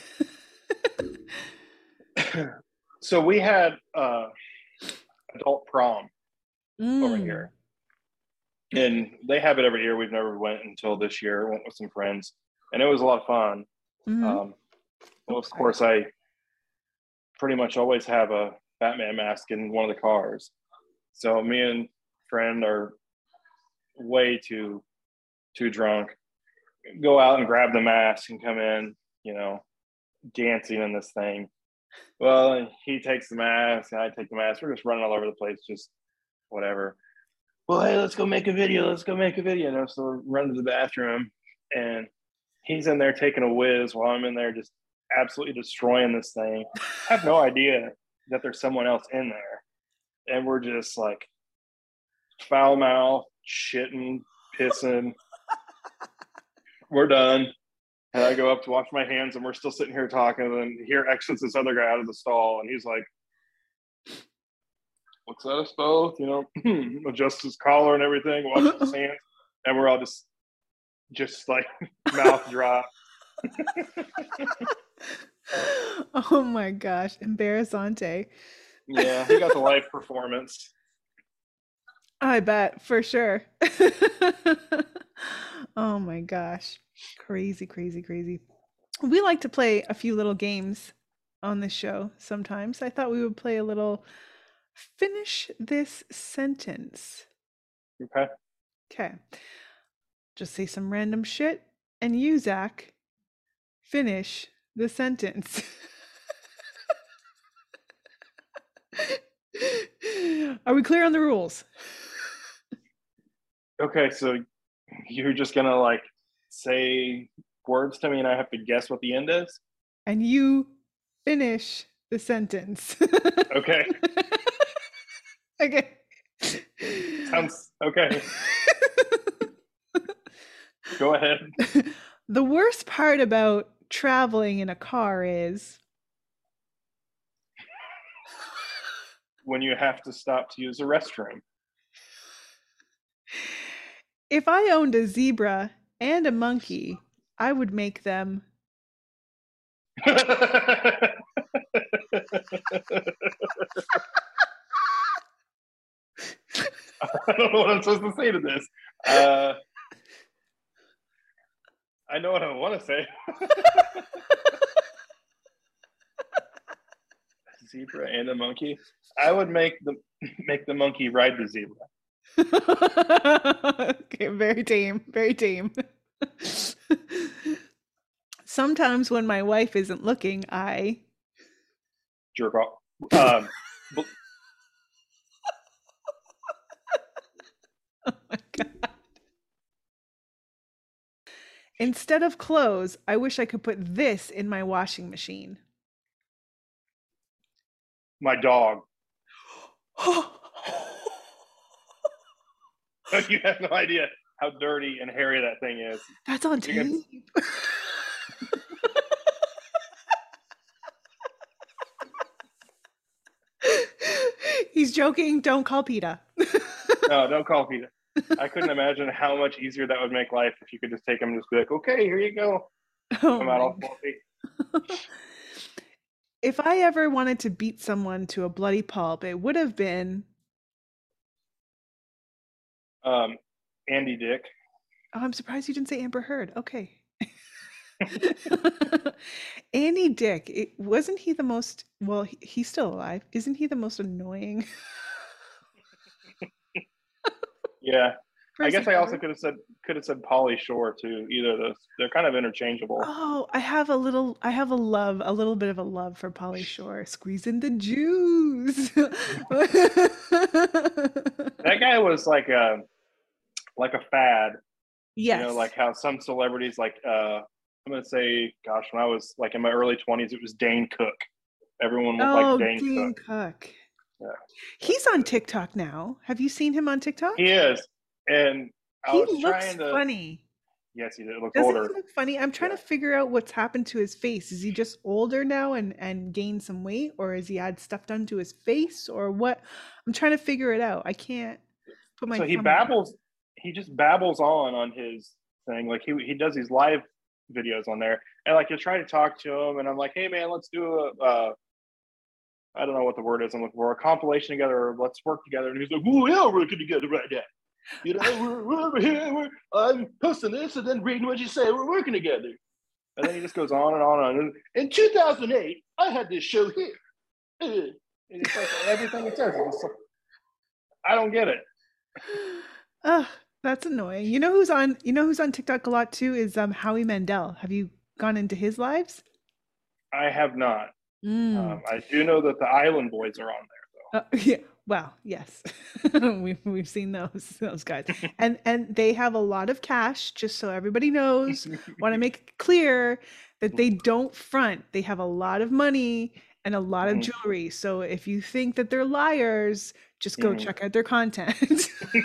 So we had adult prom over here. And they have it every year. We've never went until this year. Went with some friends. And it was a lot of fun. Well, of course, I pretty much always have a Batman mask in one of the cars. So me and friend are way too drunk. Go out and grab the mask and come in, dancing in this thing. Well, he takes the mask and I take the mask. We're just running all over the place, just whatever. Well, hey, let's go make a video. So we're running to the bathroom and he's in there taking a whiz while I'm in there just absolutely destroying this thing. I have no idea that there's someone else in there. And we're just like foul mouth, shitting, pissing. We're done. And I go up to wash my hands and we're still sitting here talking. And then here exits this other guy out of the stall and he's like, looks at us both, adjusts his collar and everything, washes his hands. And we're all just like mouth drop. Oh my gosh, embarrassante. Yeah, he got the live performance. I bet, for sure. Oh my gosh. Crazy, crazy, crazy. We like to play a few little games on this show sometimes. I thought we would play a little finish this sentence. Okay. Just say some random shit and you, Zach, finish the sentence. Are we clear on the rules? Okay, so you're just gonna like say words to me and I have to guess what the end is? And you finish the sentence. Okay. Okay. Sounds okay. Go ahead. The worst part about traveling in a car is when you have to stop to use a restroom. If I owned a zebra and a monkey, I would make them. I don't know what I'm supposed to say to this. I know what I want to say. Zebra and a monkey. I would make the monkey ride the zebra. Okay, very tame, very tame. Sometimes when my wife isn't looking, I jerk off. Oh my God. Instead of clothes, I wish I could put this in my washing machine. My dog. You have no idea how dirty and hairy that thing is. That's on tape. He's joking. Don't call PETA. No, don't call PETA. I couldn't imagine how much easier that would make life if you could just take him and just be like, okay, here you go. Come out all faulty. If I ever wanted to beat someone to a bloody pulp, it would have been Andy Dick. Oh, I'm surprised you didn't say Amber Heard. Okay. Andy Dick, wasn't he the most, well, he's still alive. Isn't he the most annoying Yeah. I guess person I also ever? could have said Polly Shore too. Either of those. They're kind of interchangeable. Oh, I have a little bit of a love for Polly Shore. Squeeze in the juice. That guy was like a fad. Yes. Like how some celebrities I'm gonna say, gosh, when I was like in my early 20s, it was Dane Cook. Everyone would like Oh, Dane Cook. Dean Cook. Yeah, He's on TikTok now. Have you seen him on he TikTok? is. And I He was looks trying to. funny. Yes, he looks Doesn't he older. look funny? I'm trying Yeah. to figure out what's happened to his face. Is he just older now and gained some weight, or has he had stuff done to his face, or what? I'm trying to figure it out. I can't put my So he thumb on it. babbles. He just babbles on his thing. Like he does these live videos on there, and like you try to talk to him, and I'm like, hey man, let's do I don't know what the word is I'm looking for, a compilation together, or let's work together. And he's like, oh yeah, we're working together right now. We're over here. I'm posting this and then reading what you say. We're working together. And then he just goes on and on and on. In 2008, I had this show here. And it's like everything it says. I don't get it. Ugh, that's annoying. You know who's on TikTok a lot too is Howie Mandel. Have you gone into his lives? I have not. Mm. I do know that the Island Boys are on Yeah. Well, yes, we've seen those guys, and they have a lot of cash. Just so everybody knows, there. want to make it clear that they don't front. They have a lot of money and a lot of jewelry. So if you think that they're liars, just go check out their content.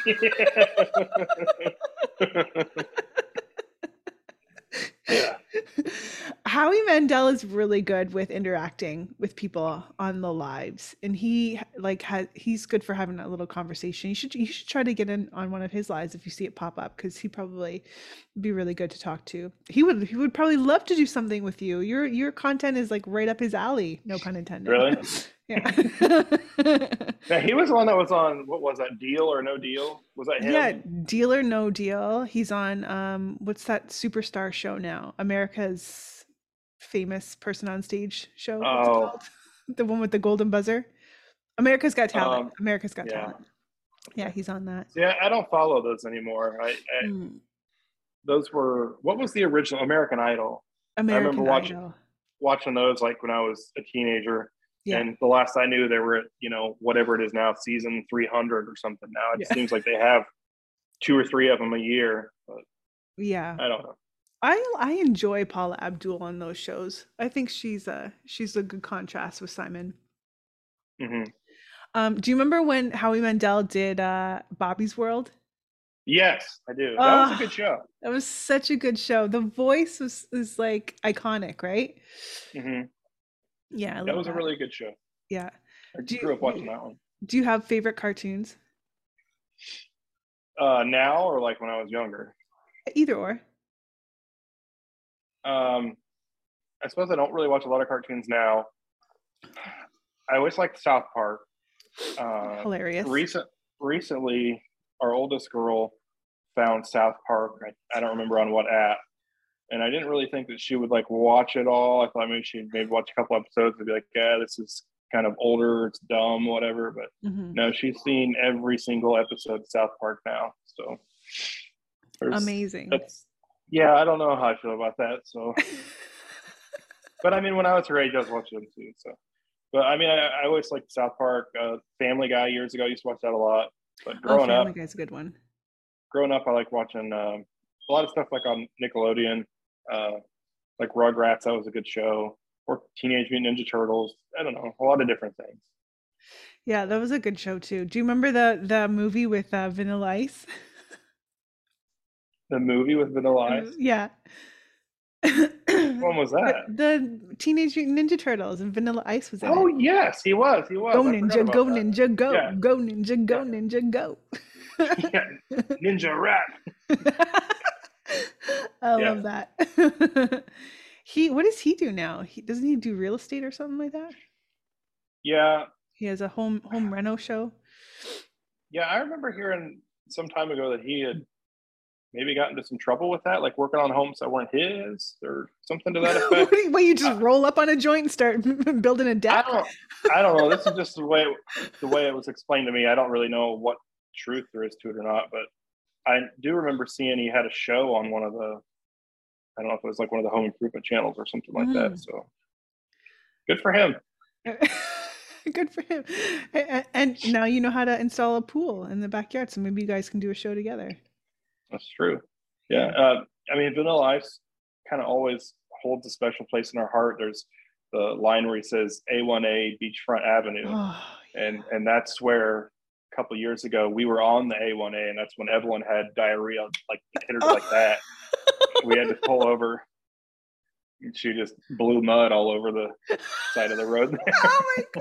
Yeah. Howie Mandel is really good with interacting with people on the lives, and he's good for having that little conversation. You should try to get in on one of his lives if you see it pop up, because he probably would be really good to talk to. He would probably love to do something with you. Your content is like right up his alley, no pun intended. Really? Yeah. Now, he was the one that was on, what was that, Deal or No Deal? Was that Yeah, him? Deal or No Deal. He's on what's that superstar show now? America's famous person on stage show. What's it Oh, called? The one with the golden buzzer? America's Got Talent. America's Got yeah. Talent. Yeah, he's on that. See, I don't follow those anymore. Mm. Those were, what was the original American Idol? I remember American Idol. watching those like when I was a teenager. Yeah. And the last I knew, they were at, whatever it is now, season 300 or something. Now it Yeah. seems like they have two or three of them a year, but Yeah. I don't know. I enjoy Paula Abdul on those shows. I think she's a good contrast with Simon. Hmm. Do you remember when Howie Mandel did Bobby's World? Yes, I do. That was a Oh, good show. that was such a good show. The voice was like iconic, right? Hmm. Yeah, I That love was a that. really good show. Yeah. I Do grew up watching you that one. do you have favorite cartoons? Now or like when I was younger. Either or. Um, I suppose I don't really watch a lot of cartoons now. I always liked South Park. Uh, Hilarious. recently, our oldest girl found South Park. I don't remember on what app, and I didn't really think that she would like watch it all. I thought maybe she'd watch a couple episodes and be like, "Yeah, this is kind of older. It's dumb, whatever." But Hmm. no, she's seen every single episode of South Park now. So there's Amazing. that's yeah. I don't know how I feel about that. So, but I mean, when I was her age, I was watching them too. So. But I mean, I always liked South Park. Family Guy years ago, I used to watch that a lot. But Oh, Family Guy's a good one. I like watching a lot of stuff like on Nickelodeon, uh, like Rugrats. That was a good show. Or Teenage Mutant Ninja Turtles. I don't know, a lot of different things. Yeah, that was a good show too. Do you remember the movie with Vanilla Ice? The movie with Vanilla Ice. Yeah. Which one was that? The Teenage Mutant Ninja Turtles and Vanilla Ice was in Oh it. yes, he was. He Go was. I forgot Ninja, about go that. Ninja, go. Yeah, Go Ninja, go yeah, Ninja, go. yeah. Ninja Rap. I Yeah, love that. What does he do now? Doesn't he do real estate or something like that? yeah, He has a home reno show. yeah. I remember hearing some time ago that he had maybe got into some trouble with that, like working on homes that weren't his or something to that effect. What, you just roll up on a joint and start building a I deck? don't know. This is just the way it was explained to me. I don't really know what truth there is to it or not, but I do remember seeing he had a show on one of the, I don't know if it was like one of the home improvement channels or something like that. So good for him. Good for him. And now you know how to install a pool in the backyard, so maybe you guys can do a show together. That's true. Yeah. Yeah. I mean, Vanilla Ice kind of always holds a special place in our heart. There's the line where he says A1A Beachfront Avenue. Oh, And that's where a couple of years ago we were on the A1A, and that's when Evelyn had diarrhea, like hit her like that. We had to pull over. And she just blew mud all over the side of the road there. Oh my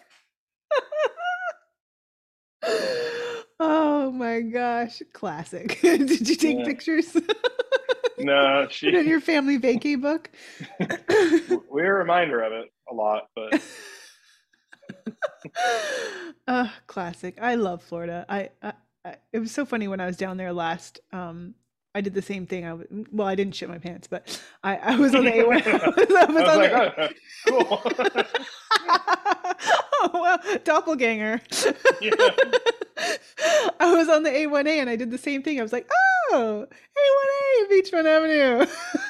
god. Oh my gosh. Classic. Did you take pictures? No, Put it in your family vacay book. We're a reminder of it a lot, but Classic. I love Florida. It was so funny when I was down there last. I did the same thing. I didn't shit my pants, but I was on the A1. I was like, cool. Oh, well, doppelganger. Yeah. I was on the A1A and I did the same thing. I was like, oh, A1A, Beachfront Avenue.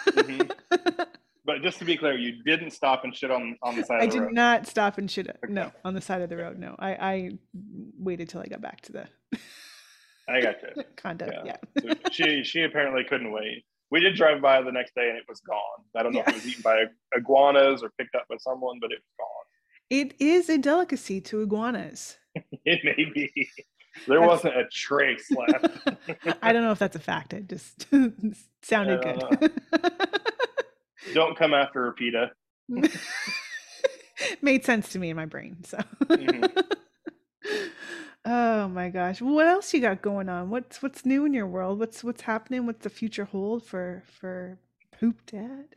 But just to be clear, you didn't stop and shit on the side I of the road. did not stop and shit. Okay. No, on the side of the road. No, I waited till I got back to the I got you. condo. Yeah. So she apparently couldn't wait. We did drive by the next day and it was gone. I don't know if it was eaten by iguanas or picked up by someone, but it was gone. It is a delicacy to iguanas. It may be. There wasn't a trace left. I don't know if that's a fact. It just sounded good. Don't come after Rapita. Made sense to me in my brain. So. Oh my gosh. What else you got going on? What's new in your world? What's happening? What's the future hold for Poop Dad?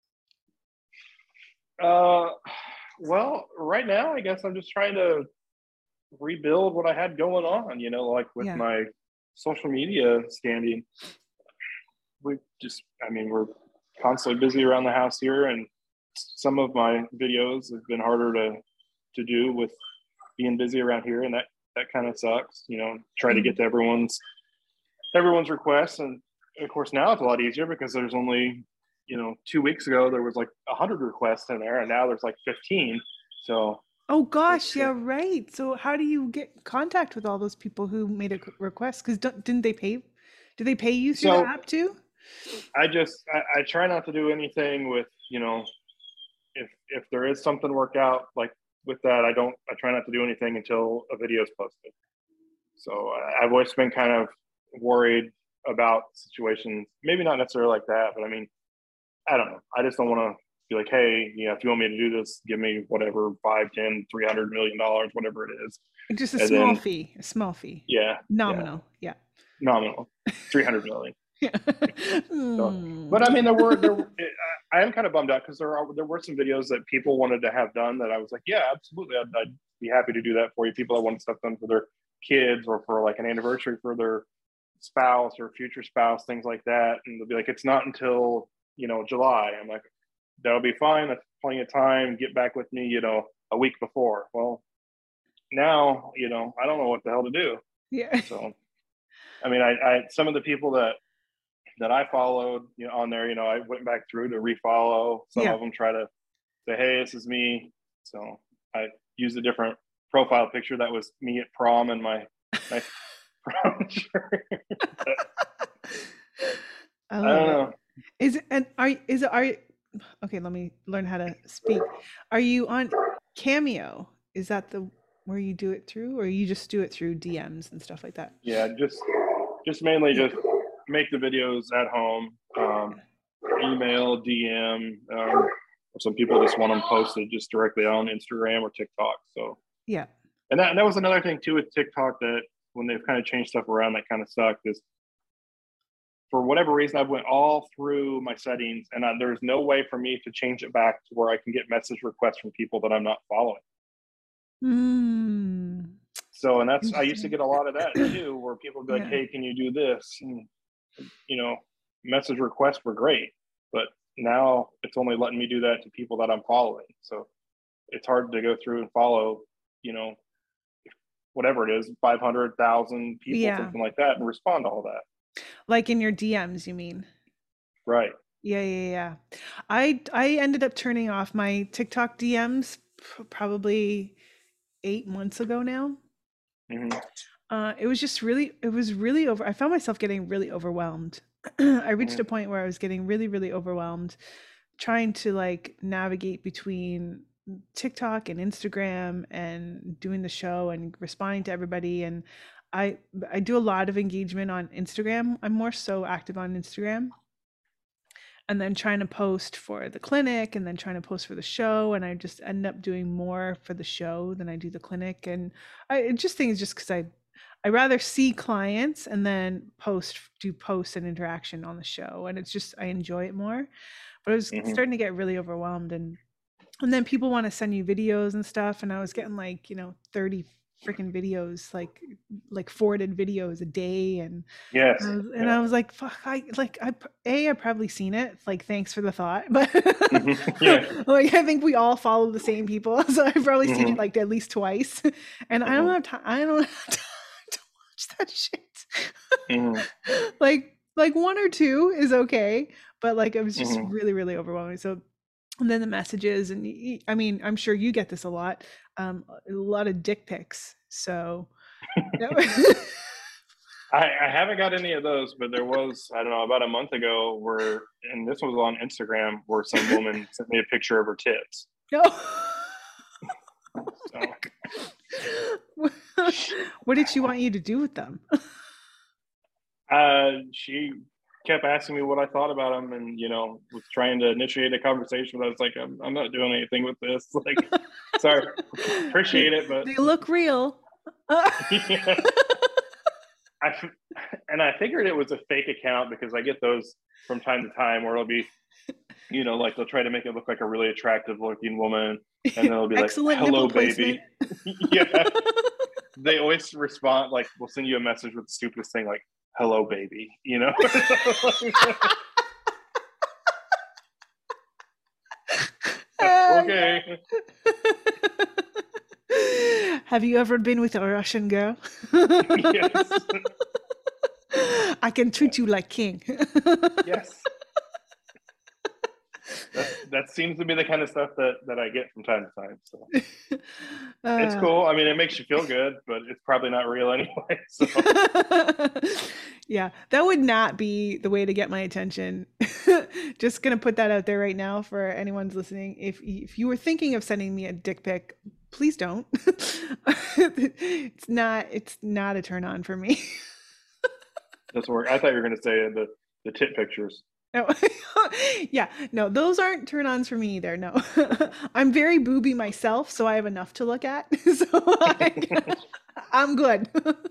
Well, right now I guess I'm just trying to rebuild what I had going on, like with my social media standing. We're constantly busy around the house here, and some of my videos have been harder to do with being busy around here, and that kind of sucks. Try to get to everyone's requests, and of course now it's a lot easier because there's only 2 weeks ago there was like 100 requests in there, and now there's like 15. So oh gosh, yeah, right. So how do you get contact with all those people who made a request? Because didn't they pay? Do they pay you through the app too? I try not to do anything with if there is something work out like with that. I try not to do anything until a video is posted. So I've always been kind of worried about situations, maybe not necessarily like that, but I mean, I don't know. I just don't want to be like, hey, if you want me to do this, give me whatever, 5, 10, $300 million, whatever it is. Just a small fee. Yeah. Nominal. Yeah. Nominal. 300 million. But I mean, I am kind of bummed out because there were some videos that people wanted to have done that I was like, yeah, absolutely. I'd be happy to do that for you. People that want stuff done for their kids or for like an anniversary for their spouse or future spouse, things like that. And they'll be like, it's not until, July. I'm like, that'll be fine. That's plenty of time. Get back with me, a week before. Well, now, I don't know what the hell to do. Yeah. So, I mean, I some of the people that I followed, on there, I went back through to refollow. Some of them try to say, hey, this is me. So I used a different profile picture that was me at prom and my prom shirt. I don't know. Okay, let me learn how to speak. Are you on Cameo? Is that where you do it through, or you just do it through DMs and stuff like that? Yeah, just mainly just make the videos at home, email, DM. Some people just want them posted just directly on Instagram or TikTok. So yeah, and that was another thing too with TikTok, that when they've kind of changed stuff around, that kind of sucked. Is for whatever reason, I went all through my settings, and there's no way for me to change it back to where I can get message requests from people that I'm not following. So, and I used to get a lot of that too, where people would be like, hey, can you do this? And you know, message requests were great, but now it's only letting me do that to people that I'm following. So it's hard to go through and follow, you know, whatever it is, 500,000 people, Yeah. something like that, and respond to all that. Like in your DMs, you mean? Right. Yeah, yeah, yeah. I ended up turning off my TikTok DMs probably 8 months ago now. Mm-hmm. It was just really, it was really over. I found myself getting really overwhelmed. I reached Mm-hmm. a point where I was getting really, really overwhelmed trying to like navigate between TikTok and Instagram and doing the show and responding to everybody. And I I do a lot of engagement on Instagram. I'm more so active on Instagram, and then trying to post for the clinic and then trying to post for the show, and I just end up doing more for the show than I do the clinic. And I just think it's just because I rather see clients and then do posts and interaction on the show, and it's just I enjoy it more. But I was Mm-hmm. starting to get really overwhelmed, and then people want to send you videos and stuff, and I was getting like 30 freaking videos, like forwarded videos a day. And Yes. I was like, fuck, I've probably seen it. Like, thanks for the thought. But Mm-hmm. Yeah. like, I think we all follow the same people. So I've probably seen it Mm-hmm. like at least twice. And I don't Mm-hmm. have time. I don't have time to watch that Mm-hmm. shit. Like one or two is okay. But like, it was just Mm-hmm. really, really overwhelming. So, and then the messages, and I mean, I'm sure you get this a lot, a lot of dick pics. So, I haven't got any of those, but there was, I don't know, about a month ago where, and this was on Instagram, where some woman sent me a picture of her tits. no. So What did she want you to do with them? she kept asking me what I thought about them, and was trying to initiate a conversation. But I was like, I'm not doing anything with this. Like, sorry, appreciate it, but They look real. yeah. I figured it was a fake account because I get those from time to time where it'll be, like they'll try to make it look like a really attractive looking woman, and then it'll be like, Excellent "Hello, nipple baby." placement. Yeah, they always respond like, we'll send you a message with the stupidest thing like, "Hello, baby," Okay. Have you ever been with a Russian girl? Yes. I can treat you like king. Yes. That seems to be the kind of stuff that I get from time to time. So it's cool. I mean, it makes you feel good, but it's probably not real anyway. So yeah, that would not be the way to get my attention. Just gonna put that out there right now for anyone's listening. If you were thinking of sending me a dick pic, please don't. It's not a turn on for me. that's where I thought you were going to say the tit pictures. No. Yeah, no, those aren't turn ons for me either. No. I'm very booby myself, so I have enough to look at. So I'm good.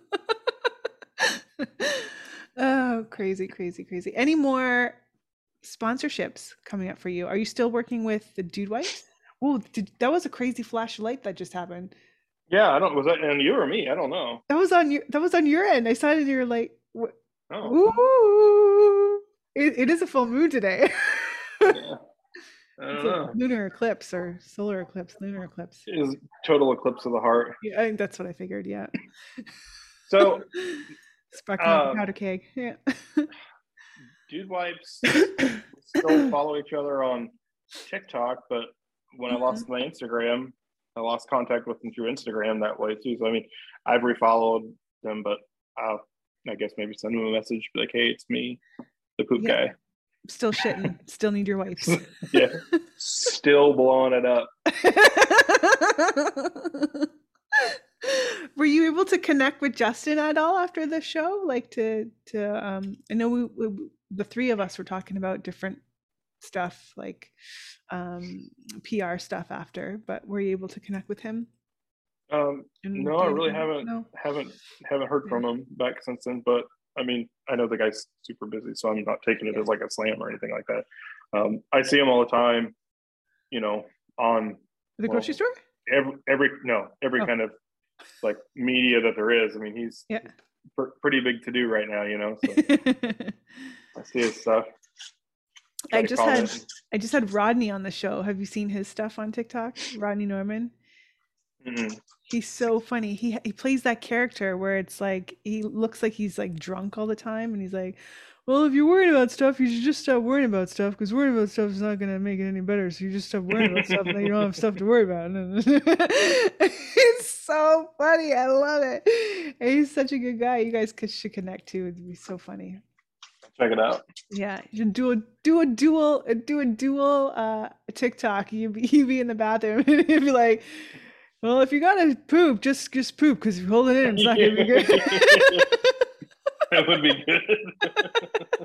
Oh, crazy, crazy, crazy. Any more sponsorships coming up for you? Are you still working with the Dude Wipes? Oh, that was a crazy flash of light that just happened. Yeah, I don't. Was that on you or me? I don't know. That was on your end. I saw it and you're like, Oh, ooh. It is a full moon today. yeah. I It's don't a know. lunar eclipse or solar eclipse, lunar eclipse. It is total eclipse of the heart. Yeah, I think that's what I figured. Yeah. So, Sparking up a um, powder keg. Yeah. Dude Wipes still follow each other on TikTok, but when I lost my Instagram, I lost contact with them through Instagram that way too. So I mean, I've refollowed them, but I guess maybe send them a message, be like, "Hey, it's me, the poop Yeah. guy." Still shitting. Still need your wipes. Yeah, still blowing it up. Were you able to connect with Justin at all after the show? Like I know the three of us were talking about different stuff, like PR stuff after, but were you able to connect with him? And No, do I really anything? haven't No. haven't haven't heard Yeah. from him back since then. But I mean, I know the guy's super busy, so I'm not taking it Yeah. as like a slam or anything like that. I see him all the time, on The grocery store? every Oh, kind of like media that there is. I mean, he's yeah. pretty big to do right now, you know. So I see his stuff. Try I to just had comment. I just had Rodney on the show. Have you seen his stuff on TikTok? Rodney Norman. Mm-mm. He's so funny. He plays that character where it's like he looks like he's like drunk all the time, and he's like, "Well, if you're worried about stuff, you should just stop worrying about stuff because worrying about stuff is not gonna make it any better. So you just stop worrying about stuff, and then you don't have stuff to worry about." It's so funny. I love it. And he's such a good guy. You guys should connect too. It'd be so funny. Check it out. Yeah, you should do a dual TikTok. You be in the bathroom and you'd be like, well, if you gotta poop, just poop because if you hold it in, it's not gonna be good. That would be good.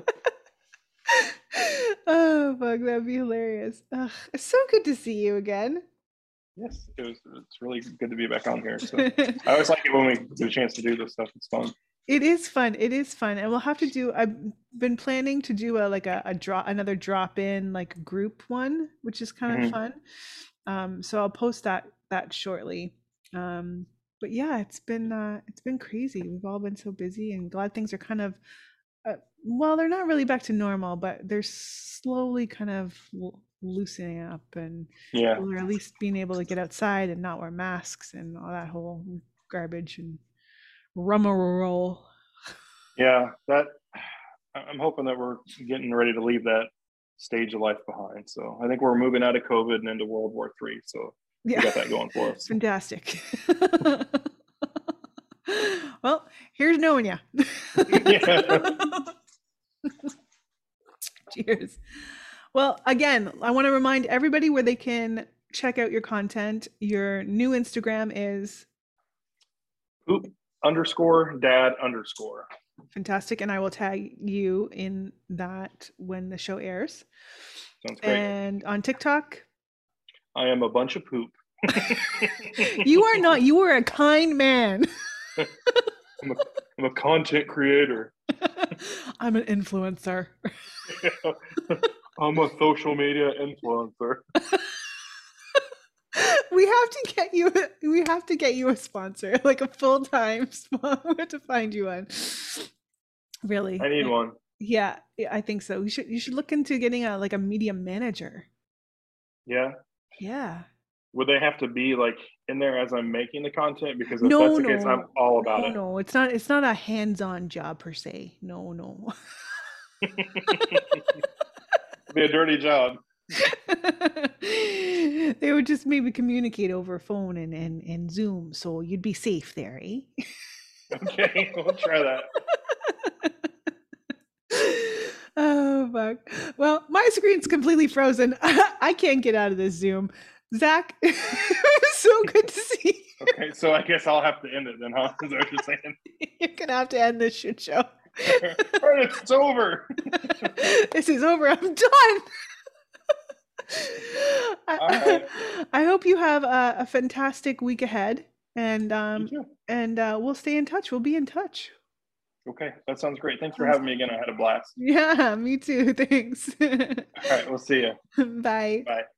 Oh fuck, that'd be hilarious. Ugh, it's so good to see you again. Yes, it's really good to be back on here. So I always like it when we get a chance to do this stuff. It's fun. It is fun. It is fun, and we'll have to do. I've been planning to do another drop in like group one, which is kind of Mhm. fun. So I'll post that shortly. But yeah, it's been crazy. We've all been so busy, and glad things are kind of well, they're not really back to normal, but they're slowly kind of loosening up, and Yeah, people are at least being able to get outside and not wear masks and all that whole garbage and rummaroll. yeah. I'm hoping that we're getting ready to leave that stage of life behind. So I think we're moving out of COVID and into World War III. So we Yeah, got that going for us. fantastic. Well, here's knowing you. Yeah. Cheers. Well, again, I want to remind everybody where they can check out your content. Your new Instagram is Poop underscore dad underscore. fantastic, and I will tag you in that when the show airs. Sounds great. And on TikTok, I am a bunch of poop. you are not. You are a kind man. I'm a content creator. I'm an influencer. I'm a social media influencer. We have to get you a sponsor, like a full-time sponsor. We have to find you one. Really. I need one. Yeah, I think so. You should look into getting a media manager. Yeah. Yeah. Would they have to be like in there as I'm making the content? Because if No, that's the case, I'm no. all about No, it. no. It's not a hands-on job per se. No, no. It'd be a dirty job. They would just maybe communicate over phone and Zoom, so you'd be safe there, eh? Okay, we'll try that. Oh fuck. Well, my screen's completely frozen. I can't get out of this Zoom. Zach, it was so good to see you. Okay, so I guess I'll have to end it then, huh? Is that what you're saying? You're gonna have to end this shit show. All right, it's over. This is over. I'm done. Right. I hope you have a fantastic week ahead, and You too. we'll stay in touch. We'll be in touch. Okay, that sounds great. Thanks for having me again. I had a blast. Yeah, me too. Thanks. All right, we'll see you. Bye. Bye.